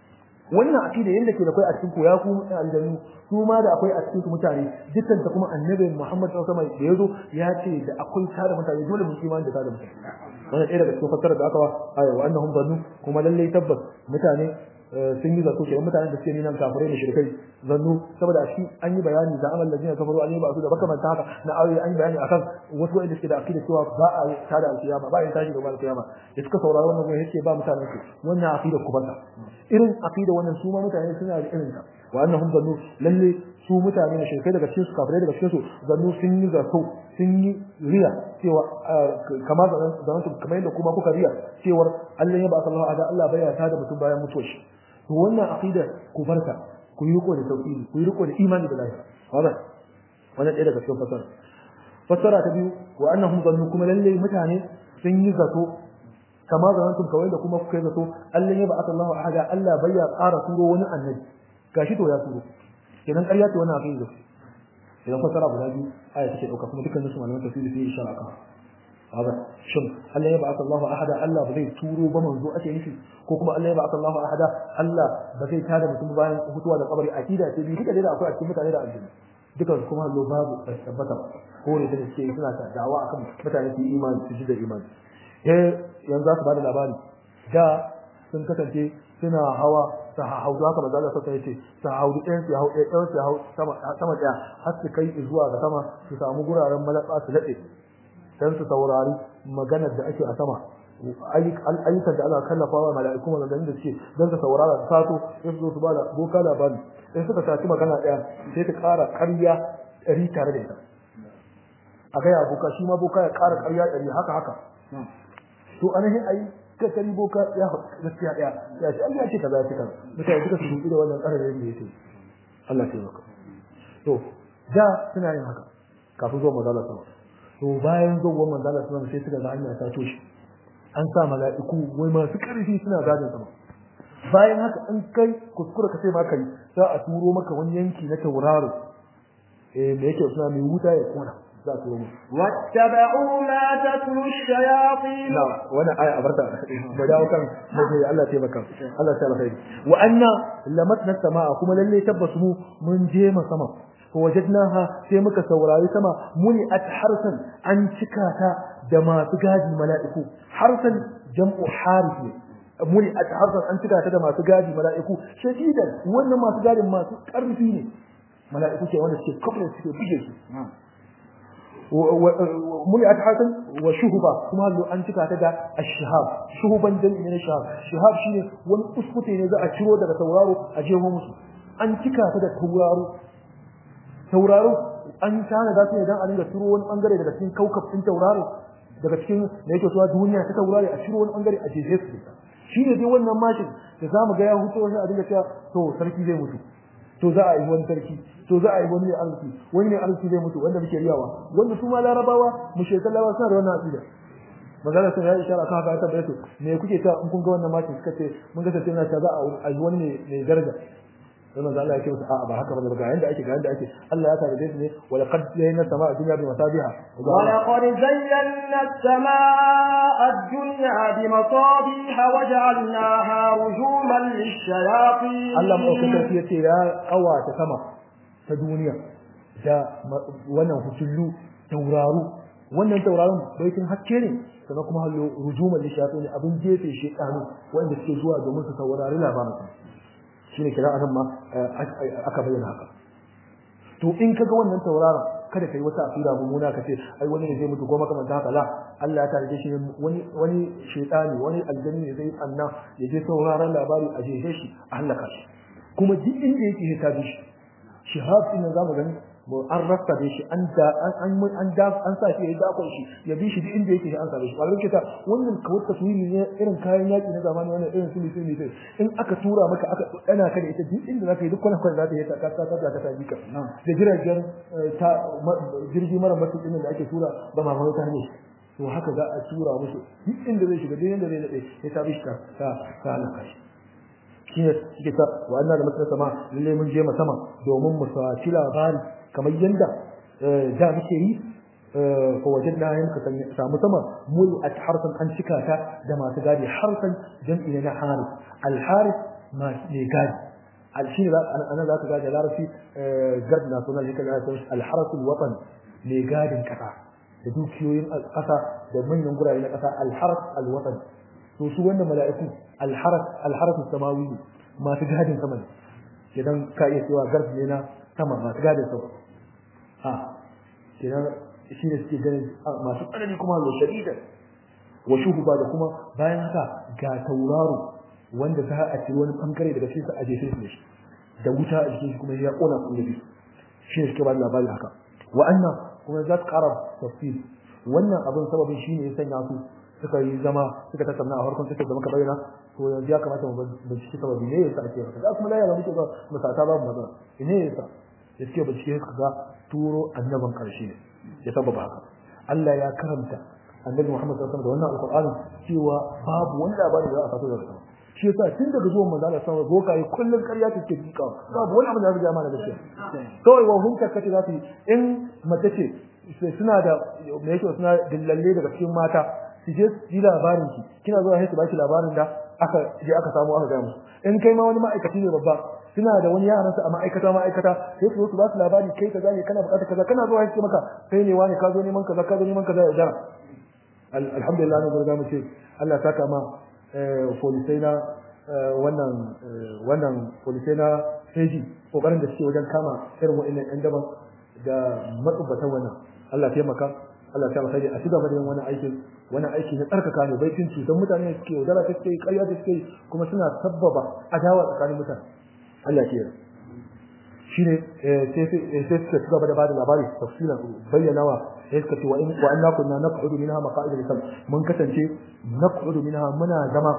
wannan akida yanda ke da kai a cikin ku ya ku aljannu su ma da akwai a cikin ku mutane dukkan ta kuma annabi Muhammad sallallahu alaihi wasallam da yazo ya ce da akwai tada mutane dole mu imani da tada mutane wannan ɗaya daga cikin fassara da aka wa ayo wa annahum zannu kuma lalle tabbas mutane sun yi zato kenan mutanen da suke nuna kafirai da shirkai zannu saboda shi an yi bayani da amal ladina kafaru an yi ba su da makamanta haka na aure an yi bayani akan wasu wanda suke da akida cewa ba a tada alkiyama ba a yin tashi da alkiyama da suka saurari wannan gurin yake ba mutanen su wannan akida ku bata irin akida wannan su ma mutane suna da irin ta wa annahum zannu lalle su mutane ne shirkai daga cikin su kafirai daga cikin su zannu sun yi zato sun yi riya cewa kamar zaman su kamar yadda kuma kuka riya cewar Allah ya ba sallahu alaihi Allah bai ya tada mutum bayan mutuwar shi to wannan aqida ku barka ku yi riko da tauhidi ku yi riko da imani da lafiya wannan wannan ɗaya daga cikin fasara fasara ta biyu wa annahum zannu kuma lalle mutane sun yi zato kama zanantum kawai da kuma kuka yi zato Allah ya ba'atha Allahu ahada Allah bai ya ƙara turo wani annabi gashi to ya turo kenan ƙarya ce wannan aqida idan fasara guda biyu aya take dauka kuma dukkan su malaman tafsiri sai insha Allah haka shin Allah ya ba'atha Allahu ahada Allah ba zai turo ba manzo ake nufi ko kuma Allah ya ba'atha Allahu ahada Allah ba zai tada mutum bayan hutuwa da kabari akida ce bi duka da akwai a cikin mutane da aljanna duka kuma Allah babu tabbata ko ne da suke suna ta da'awa akan mutane su imani su ji da imani eh yanzu za su bada labari da sun kasance suna hawa ta haudu haka manzo Allah sai yace ta haudu ɗayan su haudu ɗayan su haudu sama sama ɗaya har su kai zuwa ga sama su samu guraren malaka su dade dan su saurari maganar da ake a sama ayyukan da ana kallafawa mala'iku maganganun da suke dan su saurara su sato sai su zo su bada boka labari sai suka tafi magana ɗaya sai ta ƙara ƙarya ɗari tare da ita a ga ya boka shi ma boka ya ƙara ƙarya ɗari haka haka to anan ai kakari boka ya gaskiya ɗaya ya ce Allah ya ce kaza ya ce kaza mutane duka su dubi da wannan ƙararren da yake Allah ya taimaka to da suna yin haka kafin zuwa manzala sama to bayan zuwa manzala sama sai suka ga hanya ta toshe an sa mala'iku wai masu ƙarfi suna gadin sama bayan haka an kai kuskura ka sai ma kai za a turo maka wani yanki na tauraro eh me yake suna mai wuta ya kona za a turo mu wattaba'u ma tatlu ash-shayatin na wannan aya abarta da dawo kan mai Allah ya taimaka Allah ya alkhairi wa anna lamatna samaa kuma lalle tabbas mu mun je ma sama wajadnaha sai muka saurari sama muni at harsan an cika ta da masu gadi mala'iku harsan jam'u harif ne muni at harsan an cika ta da masu gadi mala'iku shadidan wannan masu gadin masu karfi ne mala'iku ce wanda suke kafin suke buge su muni at harsan wa shuhuba kuma an cika ta da ash-shahab shuhuban dan ne shahab shahab shine wani uskute ne za a ciro daga tauraro a jeho musu an cika ta da tauraro tauraro an tana da su ne dan a dinga turo wani bangare daga cikin kaukabin tauraro daga cikin da yake zuwa duniya ta taurari a ciro wani bangare a jeje su shi ne dai wannan mashin da zamu ga ya huto wani a dinga cewa to sarki zai mutu to za a yi wani sarki to za a yi wani arziki wani ne arziki zai mutu wanda muke riyawa wanda su ma larabawa mu shekar larabawa suna da wannan aqida magana sun ya ishara kan haka ta bayyana me kuke ta in kun ga wannan mashin suka ce mun ga sai na ta za a yi wani ne daraja sai manzo Allah ya ce a'a ba haka bane ga yanda ake ga yanda ake Allah ya tarbe su ne wala qad zayyana samaa dunya bi masabiha wala qad zayyana samaa ad-dunya bi masabiha wa ja'alnaha rujuman lish-shayatin Allah mu kace yace ya kawata sama ta duniya da wannan hutullu tauraru wannan tauraron baitin hakke ne sannan kuma hallo rujuman lish-shayatin abin jefe shedanu wanda suke zuwa domin su saurari labarin shine kira anan ma aka bayyana haka to in kaga wannan tauraron kada kai wata asira mummuna ka ce ai wani ne zai mutu goma kamar haka la Allah ya tarje shi wani wani shaytani wani aljanni ne zai anna ya je sauraron labari a jeje shi a halaka shi kuma duk inda yake ta bi shi shihab din zamu gani an rasta da shi an da an an da an sa shi ya dakon shi ya bi shi duk inda yake an sa shi wallahi kita wannan kawai taswiri ne irin kayan yaki na zamani wannan irin sulu sulu sai in aka tura maka aka dana ka da ita duk inda zaka yi duk kwana kwana zaka yi ta ka ka ka ta jika da jiragen ta jirgi mara matukin da ake tura ba ma wata ne to haka za a tura musu duk inda zai shiga duk inda zai nade sai ta bi shi ta ta halaka shi shine suke ta wa anna da mutum sama lalle mun je mu sama domin mu saci labari kamar yanda da muke yi ko wajadna yanka samu sama mul at harsan an cika ta da masu gadi harsan jam'i na harith al harith ma ne gadi alshi ne ana za ka ga da larabci gard national ne kaga sai al-haras al-watan ne gadin kasa da dukiyoyin kasa da manyan gurare na kasa al-haras al-watan to su wannan mala'iku al-haras al-haras as-samawi masu gadin sama ne idan ka iya cewa gard ne na sama masu gadin sama ha kenan shi ne suke ganin masu tsanani kuma lo shadida wa shuhuba da kuma bayan haka ga tauraro wanda za a ci wani bangare daga cikin sa a jefe shi da wuta a jikin shi kuma ya kona su da shi ne suke ba labari haka wa anna kuma za su ƙara tafsir wannan abin sababin shine ya sanya su suka yi zama suka tattauna a farkon suka zama ka bayyana to yanzu ya kamata mu bincike sababi ne yasa ake haka da kuma la yana muke ga musata babu maza ne yasa yake bincike ka ga turo annaban karshe ne ya sababa haka Allah ya karanta annabi Muhammad sallallahu alaihi wasallam da wannan alqur'ani cewa babu wani labari da za a fato da sama shi yasa tun daga zuwan manzo Allah sallallahu alaihi wasallam bokaye kullun ƙarya take dika babu wani abu da ya mana gaskiya kawai wa hun kace za su in mace ce suna da me yake suna dillalle daga cikin mata su je su ji labarin ki kina zuwa sai su baki labarin da aka je aka samu aka ga musu in kai ma wani ma'aikaci ne babba suna da wani yaran su a ma'aikata ma'aikata sai su zo su ba su labari kai kaza ne kana bukatar kaza kana zuwa sai maka kai ne wani ka zo neman kaza ka zo neman kaza ya jara alhamdulillah ne gurga mu ce Allah ya saka ma polisai na wannan wannan polisai na feji kokarin da suke wajen kama irin wa'annan yan daban da matsubatan wannan Allah ya taimaka Allah ya taimaka a shiga da wannan aikin wannan aiki na tsarkaka ne baitin cutar mutane suke yaudara ta suke ƙarya ta suke kuma suna sabbaba adawa tsakanin mutane Allah ya kiyaye shine sai sai sai suka gaba da bada labari tafsilan bayyanawa sai suka ce wa in wa anna kunna naq'udu minha maqa'ida lisam mun kasance naq'udu minha muna zama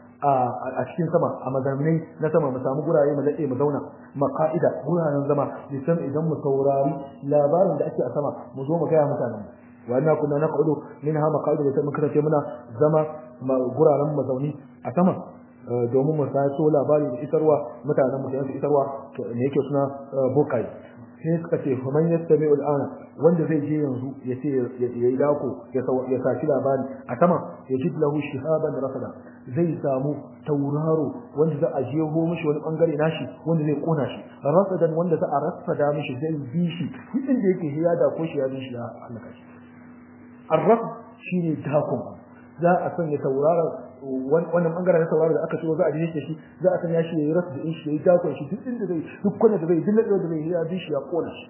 a cikin sama a mazamnai na sama mu samu gurare mu dade mu zauna maqa'ida guraren zama lisam idan mu saurari labarin da ake a sama mu zo mu ga mutanen wa anna kunna naq'udu minha maqa'ida lisam mun kasance muna zama guraren mu zauni a sama domin mu sato labari da isarwa mutanen mu da isarwa ne yake suna bokai sai suka ce fa man yastabi'u al'ana wanda zai je yanzu ya ce ya yi dako ya ya saci labari a sama ya ji lahu shihaban rasada zai samu tauraro wanda za a jeho mishi wani bangare nashi wanda zai kona shi rasadan wanda za a rasada mishi zai bi shi inda yake hiya da ko shi ya bi shi ya halaka shi arraf shine dakon za a sanya tauraron wannan bangaren na sauraro da aka shigo za a dinke shi za a sanya shi yayi rasu da shi yayi dakon shi duk inda zai duk kwana da zai dilla da zai ya bi shi ya kona shi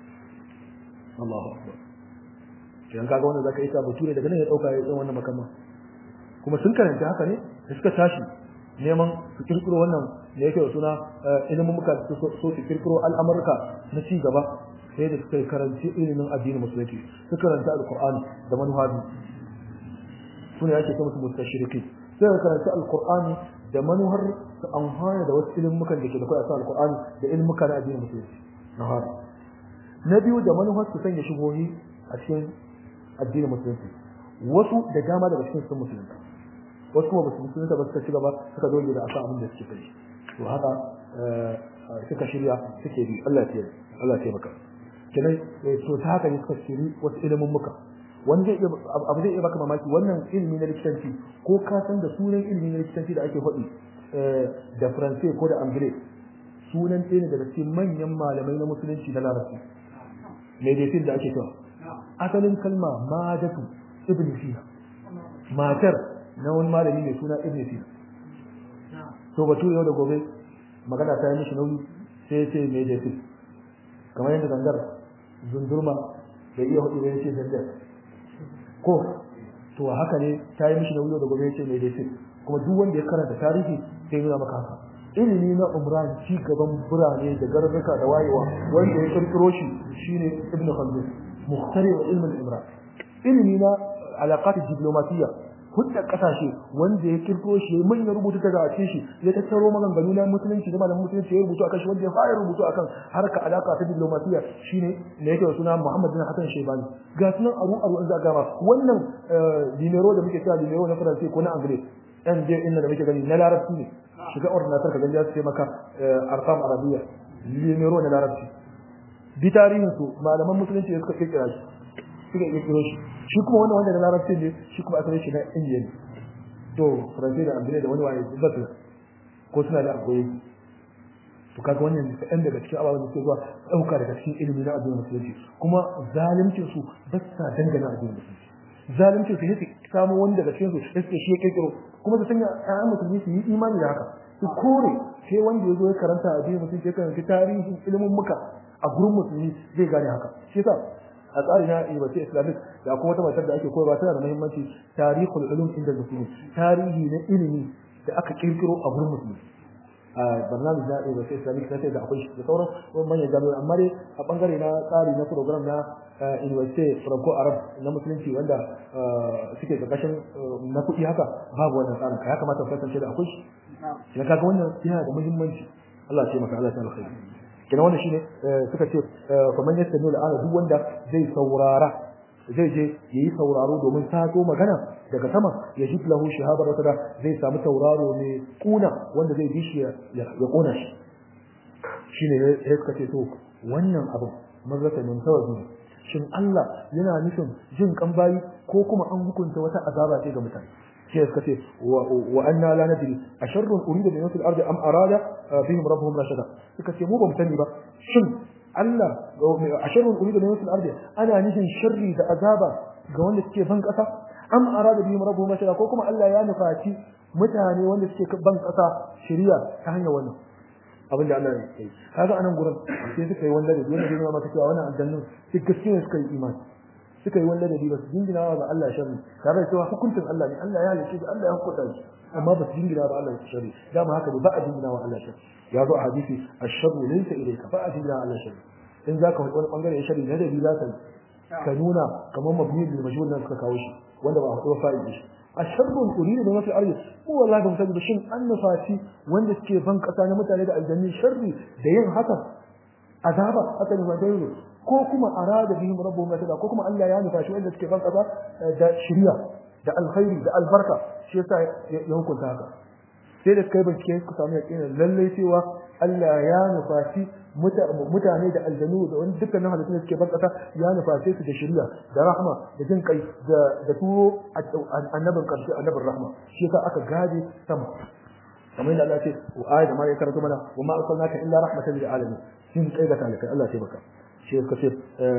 Allahu akbar kiyan kaga wannan zaka yi ta bature daga nan ya dauka ya wannan makama kuma sun karanta haka ne da suka tashi neman su kirkiro wannan da yake da suna ilimin muka so su kirkiro al'amurka na ci gaba sai da suka karanci ilimin addinin musulunci suka karanta alqur'ani da manhaji sune yake kuma su mustashiriki sai ka karanta alqur'ani da manuhar su amfana da wasu ilmukan da ke da kai a alqur'ani da ilmukan addinin musulunci nahar na biyu da manuhar su sanya shubuhi a cikin addinin musulunci wasu da dama daga cikin sun musulunta wasu kuma basu musulunta ba suka ci gaba suka dole da aka abin da suke kai to haka suka shirya suke bi Allah ya tsare Allah ya taimaka kenan to ta haka ne suka shiri wasu ilimin muka wanda abu zai iya baka mamaki wannan ilimi na likitanci ko ka san da sunan ilimi na likitanci da ake faɗi da faransai ko da angile sunan ɗaya ne daga cikin manyan malamai na musulunci na larabci medicine da ake cewa asalin kalma madatu ibn sina matar na wani malami mai suna ibn sina to batu yau da gobe magana ta yi mishi nauyi sai sai medicine kamar yadda zangar zundurma da iya hudu da yace zangar ko to haka ne ta yi mishi nauyi da gobe yace medicine kuma duk wanda ya karanta tarihi sai nuna maka haka ilimi na umran ci gaban burane da garbuka da wayewa wanda ya kirkiro shi shine ibn khaldun muhtari wa ilmin imran ilimi na alaqat diplomatiya hudda kasashe wanda ya kirkiro shi mun ya rubuta ta a cikin shi ya tattaro maganganu na musulunci da malamin musulunci ya rubuta akan shi wanda ya fara rubutu akan harka alaka ta diplomatiya shine ne yake suna Muhammad bin Hassan Shaybani ga sunan abu abu an zaga ma wannan dinero da muke cewa dinero na Faransa ko na Angle dan je inda da muke gani na Larabci ne shiga ordinator ka ganja sai maka arqam arabiya dinero na Larabci bi tarihin su malaman musulunci suka kirkira shi suka kirkiro shi shi kuma wannan wanda da Larabci ne shi kuma asalin shi na Indiya ne to Faransa da Angle da wani waye zata ko suna da akwai to kaga wannan kaɗan daga cikin ababen da suke zuwa ɗauka daga cikin ilimi na addinin musulunci kuma zalimcin su ba sa dangana addinin musulunci zalimcin su yake samu wani daga cikin su yake shi ya kirkiro kuma su sanya ayyukan musulmi su yi imani da haka su kore sai wanda ya zo ya karanta addinin musulunci ya karanta tarihin ilimin muka a gurin musulmi zai gane haka shi yasa a tsari na university islamic da kuma wata matar da ake koyarwa tana da muhimmanci tarihul ulum inda musulmi tarihi na ilimi da aka kirkiro a gurin musulmi a barnaamij na university islamic na sai da akwai da sauran manyan jami'o'i amma dai a bangare na tsari na program na university franco arab na musulunci wanda suke karkashin na kuɗi haka babu wannan tsarin ya kamata ku kasance da akwai shi kaga wannan yana da muhimmanci Allah ya taimaka Allah ya tsara alkhairi kina wannan shine suka ce faman yastami al'ana duk wanda zai saurara zai je yayi sauraro domin sato magana daga sama ya ji lahu shihabar wata zai samu sauraro mai kuna wanda zai bi shi ya kona shi shine ya suka ce to wannan abu mazaka min tawazi shin Allah yana nufin jin kan bayi ko kuma an hukunta wata azaba ce ga mutane sai suka ce wa anna la nadri asharrun urida bi nafsil ardi am arada bihim rabbuhum rashada suka ce mu ba mu sani ba shin Allah asharrun urida bi nafsil ardi ana nufin sharri da azaba ga wanda suke ban kasa am arada bihim rabbuhum rashada ko kuma Allah ya nufaci mutane wanda suke ban kasa shari'a ta hanyar wannan abinda Allah ya yi kaga anan gurin sai suka yi wanda da dole ne ma maka cewa wannan aljannu duk gaskiya suka yi imani suka yi wanda da ba su jingina ba Allah sharri tare da cewa hukuncin Allah ne Allah ya halice Allah ya hukunta shi amma ba su jingina ba Allah sharri dama haka ba a jingina wa Allah sharri ya zo a hadisi ash-sharru laysa ilayka ba a jingina Allah sharri in zaka faɗi wani bangare sharri na da za ka ka nuna kamar mabni bil majhul nan suka kawo shi wanda ba a faɗi fa'idi shi ash-sharru uridu bi mafi ardi ko wallahi ban sani ba shin annafati wanda suke ban kasa na mutane da aljanni sharri da yin haka azaba haka ne ba dai ko kuma arada bihim rabbuhum rashada ko kuma Allah ya nufa shi wanda suke ban kasa da shiriya da alkhairi da albarka shi yasa ya hukunta haka sai da kai bincike ku samu yakin lalle cewa Allah ya nufa shi mutane da aljanu da wani dukkanin halittun da suke ban kasa ya nufa su da shiriya da rahma da jin kai da da turo annabin karshe annabin rahma shi yasa aka gade sama kamar yadda Allah ya ce wa ayat ma ya karanta mana wa ma arsalnaka illa rahmatan lil alamin shin kai da talaka Allah ya taimaka شيء كثير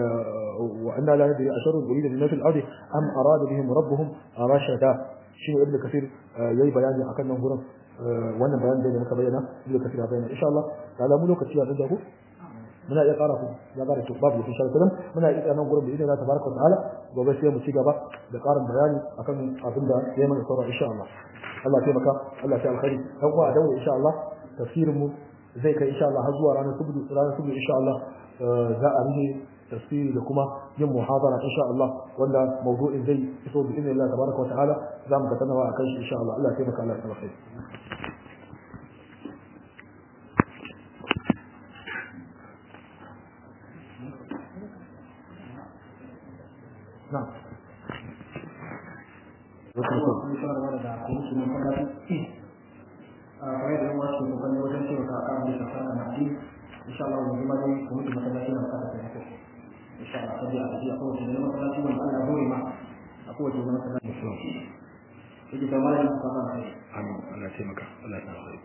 وأن لا ندري أشر أريد بالناس الأرض أم أراد بهم ربهم رشدا شيء ابن كثير يي بيان أكلنا نقول وأنا بيان بين مكبينا ابن كثير بيان إن شاء الله تعالى ملوك كثير عنده من أي قارة يا قارة باب في شهر كلام من أي أنا نقول بإذن الله تبارك وتعالى وبس يوم تيجا بقى بقارن بيان أكلنا أبدا يوم الصورة إن شاء الله الله يبارك الله تعالى خير هو أدور إن شاء الله تفسير زي إن شاء الله هزوا رانا سبد رانا سبد إن شاء الله za a rige tafsiri da kuma yin muhadara insha Allah wanda mawdu'in zai fito bi idnin Allah tabaraka wa ta'ala zamu ga tanawa akan shi insha Allah Allah ya taimaka Allah ya tabbata na إن شاء الله وزي ما دي كنت مثلا كنا نقدر نحكي إن شاء الله تبي أبدي أقوى شيء لما مثلا شيء من أنا هو ما أقوى شيء لما مثلا نشوف يجي كمان المصطفى خير آمين الله يسلمك الله يسلمك خير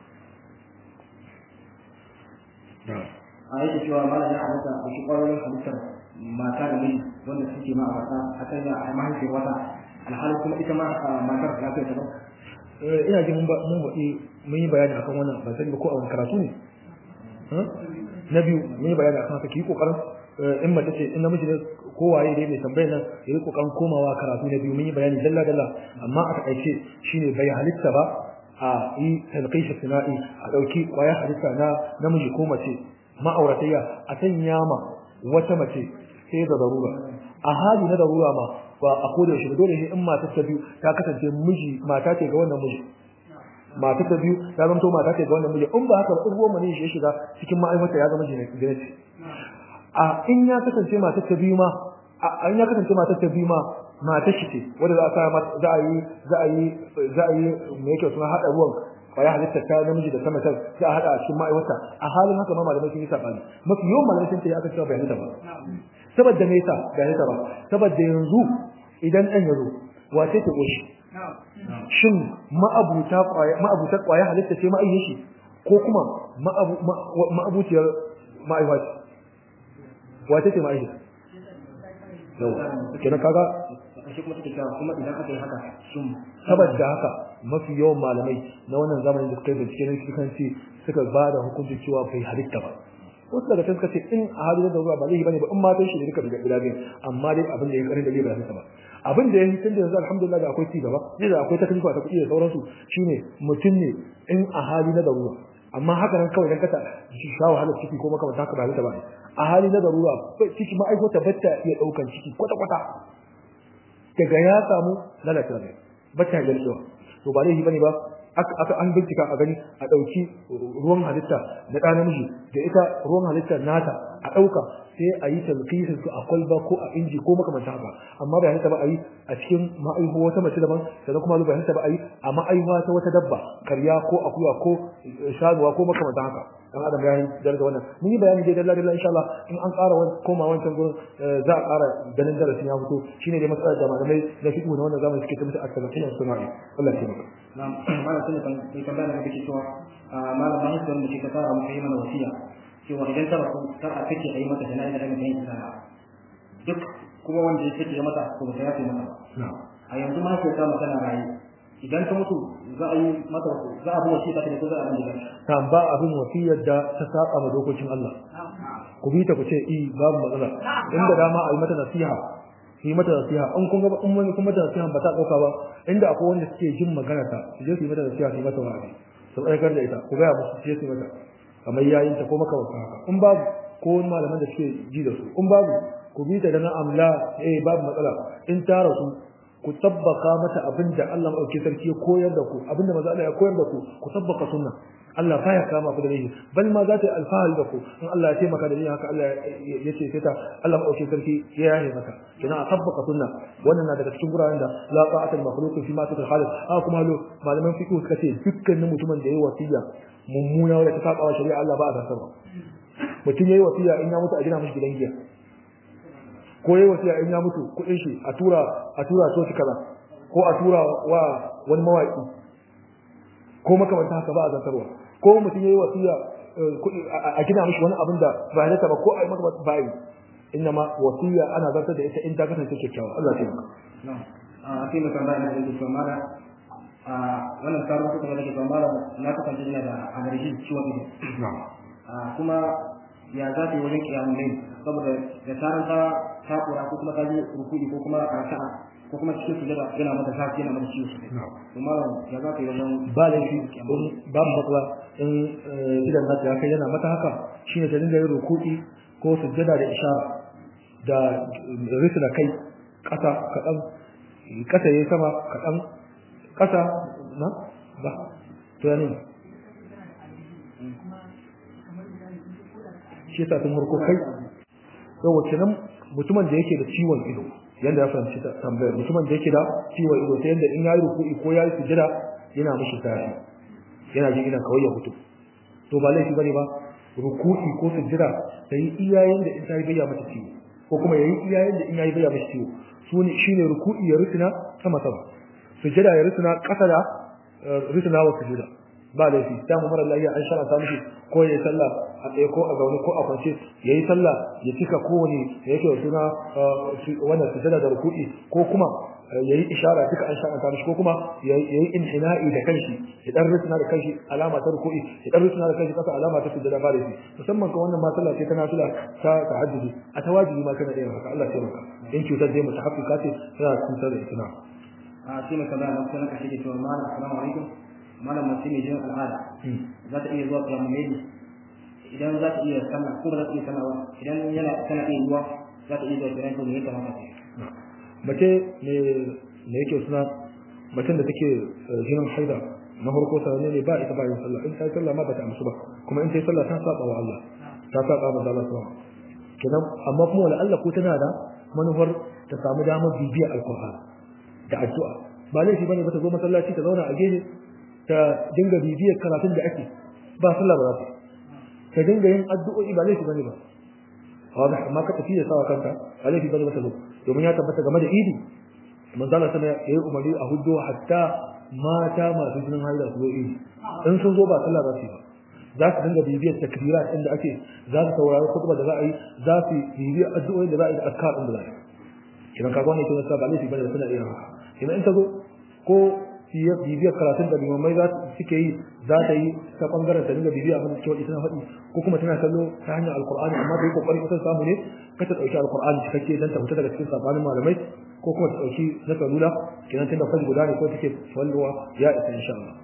نعم أيش شو ما له حدث بشو قالوا حدث ما كان من ولا شيء ما أعرفه حتى يا ما هي في وضع الحال كله إذا ما ما كان لا كده ina jin mun mun mun yi bayani akan wannan ban sani ba ko a wani karatu ne na biyu mun yi bayani akan haka ki kokarin in mace ce in namiji ne ko waye dai mai tambayar nan yayi kokarin komawa karatu na biyu mun yi bayani dalla dalla amma a takaice shine bai halitta ba a yi talqish sina'i a dauki kwaya halitta na namiji ko mace ma'auratayya a sanya ma wata mace sai da darura a hali na darura ma ba a koda shi dole shi in mata ta biyu ta kasance miji mata ce ga wannan miji mata ta biyu ta zama to mata ce ga wannan miji in ba haka ba ruwan mani shi shiga cikin ma'aikata ya zama jini gane a in ya kasance mata ta biyu ma a in ya kasance mata ta biyu ma mata shi ce wanda za a sa mata za a yi za a yi za a yi me yake suna hada ruwan kwaya halitta ta namiji da ta mace za a hada a cikin ma'aikata a halin haka ma malamai sun yi sabani mafi yawan malamai sun ce aka cewa bai halitta ba saboda me yasa bai halitta ba saboda yanzu idan dan yazo wace ta goshi shin ma'abuta kwaya ma'abuta kwaya halitta ce ma'ayyin shi ko kuma ma'abu ma'abuciyar ma'aiwa ce wace ce ma'ayyin yau kenan kaga shi kuma take cewa kuma idan aka yi haka shin saboda haka mafi yawan malamai na wannan zamanin da suka yi bincike ne suka ce suka ba da hukuncin cewa bai halitta ba wasu daga cikin suka ce in a halin da ruwa ba zai bane ba in matan shi ne duka daga gida biyu amma dai abin da ya karin da bai halitta ba abin da ya yi tun da yanzu alhamdulillah da akwai ci gaba zai da akwai takalifa ta kuɗi da sauransu shine mutum ne in a hali na daruwa amma haka nan kawai dan kasa shi sha wahalar ciki ko makamanta haka ba halitta ba a hali na daruwa ciki ma'aikata batta iya daukan ciki kwata kwata daga ya samu lalata ne batta yarda to ba laifi bane ba aka an bincika a gani a dauki ruwan halitta na ɗan namiji da ita ruwan halitta nata a dauka sai a yi talqisin su a kwalba ko a inji ko makamanta haka amma bai halitta ba a yi a cikin ma'aihuwa wata mace daban sannan kuma bai halitta ba a yi a ma'aihuwa ta wata dabba karya ko akuya ko shanuwa ko makamanta haka dan adam ya yi darga wannan mun yi bayani dai dalla dalla insha Allah in an ƙara wani koma wancan gurin za a ƙara ganin darasin ya fito shine dai matsalar da malamai na fiqh na wannan zamani suke ta musu at-talqin sunnah Allah ya tabbata na'am malam sai kan sai kan bayyana kake cewa malam ba shi da kike fara mu kai mana wasiya cewa idan ta rasu kar a take ayi mata jana'iza da kai sana duk kuma wanda ya take mata ko ba ta yafe mata na'am a yanzu ma sai ta mata na rayi idan ta mutu za a yi mata za a bi wasiya ta ko za a yi ta ba abin wasiyar da ta saba ma dokokin Allah ku bi ta ku ce i babu matsala inda dama a yi mata nasiha yi mata nasiha in kun ga in wani kuma mata nasiha ba ta dauka ba inda akwai wanda suke jin magana ta su je su yi mata nasiha su yi mata wa'azi su aikar da ita ku ga musu su je su yi mata kamar yayin ta ko maka wata haka in babu ko wani malaman da suke ji da su in babu ku bi ta da na amla eh babu matsala in ta rasu ku tabbaka mata abinda Allah madauki sarki ya koyar da ku abinda manzo Allah ya koyar da ku ku tabbaka sunna Allah baya kama ku da laifi bal ma za ta alfahari da ku in Allah ya taimaka da ni haka Allah ya ce sai ta Allah madauki sarki ya yaye maka kina a tabbaka sunna wannan na daga cikin guraren da la ta'atul makhluq fi ma ta'atul khaliq a kuma lo malaman fiqh suka ce dukkanin mutumin da yayi wasiya mummuna wanda ta saba wa shari'a Allah ba a gasar ba mutum yayi wasiya in ya mutu a gina mishi gidan giya ko yayi wasiya in ya mutu kudin shi a tura a tura so shi kaza ko a tura wa wani mawaki ko makamanta haka ba a zantarwa ko mutum yayi wasiya a gina mishi wani abin da ba ya ba ko a yi maka ba yi innama wasiya ana zartar da ita in ta kasance kyakkyawa Allah ya taimaka na'am a sai mutum da yake cewa mala a wannan karin kuka da yake cewa mala na kasance ina da allergy ciwon ido na'am kuma ya za ta yi wajen kiyamun lai saboda da taron ta takura ko kuma ta je rukudi ko kuma a raka'a ko kuma cikin sujada yana mata zafi yana mata ciwo sosai to malam ya za ka yi wajen ba laifi don babu matsala in idan za ta kai yana mata haka shine ta dinga yin rukudi ko sujada da ishara da rufe da kai kasa kadan kasa yayi sama kadan kasa na ba to ya ne shi ta tun harko kai yau kenan mutumin da yake da ciwon ido yanda ya fahimci tambayar mutumin da yake da ciwon ido ta yanda in yayi ruku'i ko yayi sujada yana mishi tashi yana jin ina kawai ya fito to ba laifi bane ba ruku'i ko sujada sai iyayen da in tayi bayya mata ciwo ko kuma yayi iyayen da in yayi bayya mata ciwo sune shine ruku'i ya rusuna sama sama sujada ya rusuna kasa da rusuna wa sujada ba laifi ta mu mara lafiya an shara ta mishi ko yayi sallah a tsaye ko a zaune ko a kwance yayi sallah ya cika kowane yake da suna wannan sujada da ruku'i ko kuma yayi ishara duka an shara ta mishi ko kuma yayi inhina'i da kanshi ya dan rusuna da kanshi alama ta ruku'i ya dan rusuna da kanshi kasa alama ta sujada ba laifi musamman ka wannan ma sallah ce ta nafila ta tahajjudi a tawajibi ma kana da haka Allah ya taimaka in cutar dai mutahaffika ce tana cutar da ita a shi ne kaza na kuma kashe ke cewa malam assalamu alaikum malam mace mai jin al'ada za ta iya zuwa kiyama mai idan za ta iya sallah ko ba za ta iya sallah ba idan yana tana iya zuwa za ta iya zuwa kiyama ko ne ya kamata mace ne ne yake suna macen da take jinin haida na farko sanne ne ba ita ba yin sallah in ta sallah ma ba ta amsu ba kuma in ta yi sallah ta saba wa Allah ta saba ma Allah subhanahu kenan amma kuma wala Allah ko tana da manufar ta samu damar bibiyar alqur'ani da addu'a ba laifi bane ba ta zo masallaci ta zauna a gefe ta dinga bibiyar karatun da ake ba sallah ba za ta dinga yin addu'o'i ba laifi bane ba wadah amma ka tafi da sawa kanka ba laifi bane ba ta zo domin ya tabbata game da idi manzala sana yayi umarni a huddo hatta mata masu jinin haila su zo yi in sun zo ba sallah za su yi ba za su dinga bibiyar takbirat inda ake za su saurari khutba da za a yi za su bibiyar addu'o'i da za a yi da azkar din da za a yi kidan kaga wannan kin sa ba laifi bane suna iya haka kidan in ta zo ko bibiyar karatun da limamai za su suke yi za ta yi ta bangaren ta dinga bibiya abin da cewa tana faɗi ko kuma tana kallo ta hanyar alqur'ani amma ta yi kokari ta samu ne ka ta dauki alqur'ani cikakke dan ta fita daga cikin sabanin malamai ko kuma ta dauki na salula kidan tunda faji guda ne ko take walluwa ya isa insha Allah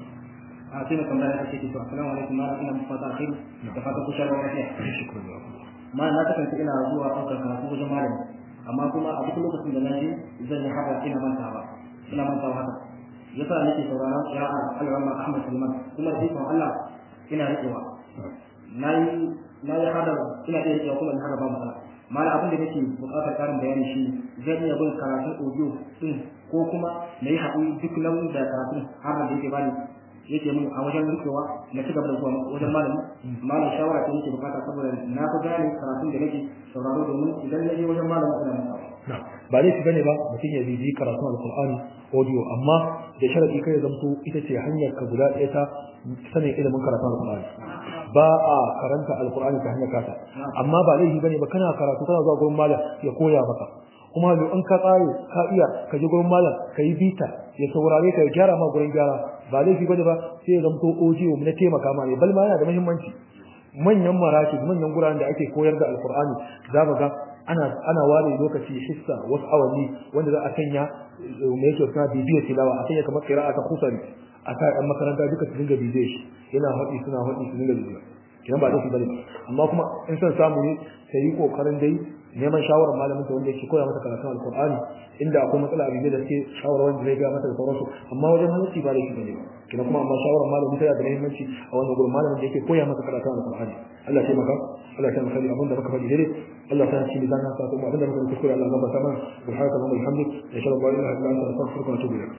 a sai kamar da kake cewa assalamu alaikum ma ina mufata khair da fata ku sharwa lafiya shukran ma na kasance ina zuwa ɗaukar karatu wajen malami amma kuma a duk lokacin da na je zan yi haka ina mantawa ina mantawa haka yasa nake sauraron qira'a al-Imam Ahmad Sulaiman kuma da ikon Allah ina rikewa nayi nayi hada ina da rikewa kuma ina hada ba matsala mala abin da nake buƙatar karin bayani shi zan iya bin karatun audio din ko kuma nayi haƙuri duk nauyin da karatun har da yake bani yake mun a wajen rikewa na ci gaba da zuwa wajen malami malam shawara ta nake bukata saboda na fi gane karatun da nake sauraro domin idan na je wajen malami ina masa ba dai su gane ba mutum ya bibi karatun alqur'ani audio amma da sharadi kai zamto ita ce hanyar ka guda ɗaya ta sanin ilimin karatun alqur'ani ba a karanta alqur'ani ta hanyar kata amma ba laifi bane ba kana karatu kana zuwa gurin malam ya koya maka kuma in ka tsare ka iya ka je gurin malam ka yi bita ya saurare ka ya gyara ma gurin gyara ba laifi bane ba sai ya zamto audio na taimaka ma ne bal ma yana da muhimmanci manyan maraki manyan guraren da ake koyar da alqur'ani za mu ga ana ana ware lokaci hissa wasu awanni wanda za a sanya mai yake suna bibiyar tilawa a sanya kamar qira'a ta kusari a sa ɗan makaranta duka su dinga bibiyar shi yana haɗi suna haɗi su dinga bibiyar kidan ba da su bane amma kuma in san samu ne sai yi kokarin dai neman shawarar malamin ta wanda yake koya mata karatun alqur'ani inda akwai matsala a bibiyar da suke shawarar wanda zai ga mata da sauransu amma wajen halarci ba da shi bane kina kuma amma shawarar malamin ta da muhimmanci a wannan gurin malamin da yake koya mata karatun alqur'ani Allah ya taimaka Allah ya taimaka abinda muka faɗi dare Allah ta ci da nan sa kuma abinda muka kuskure Allah ya gafarta mana subhanaka wa bihamdika ashhadu an la ilaha illa anta astaghfiruka wa atubu ilaik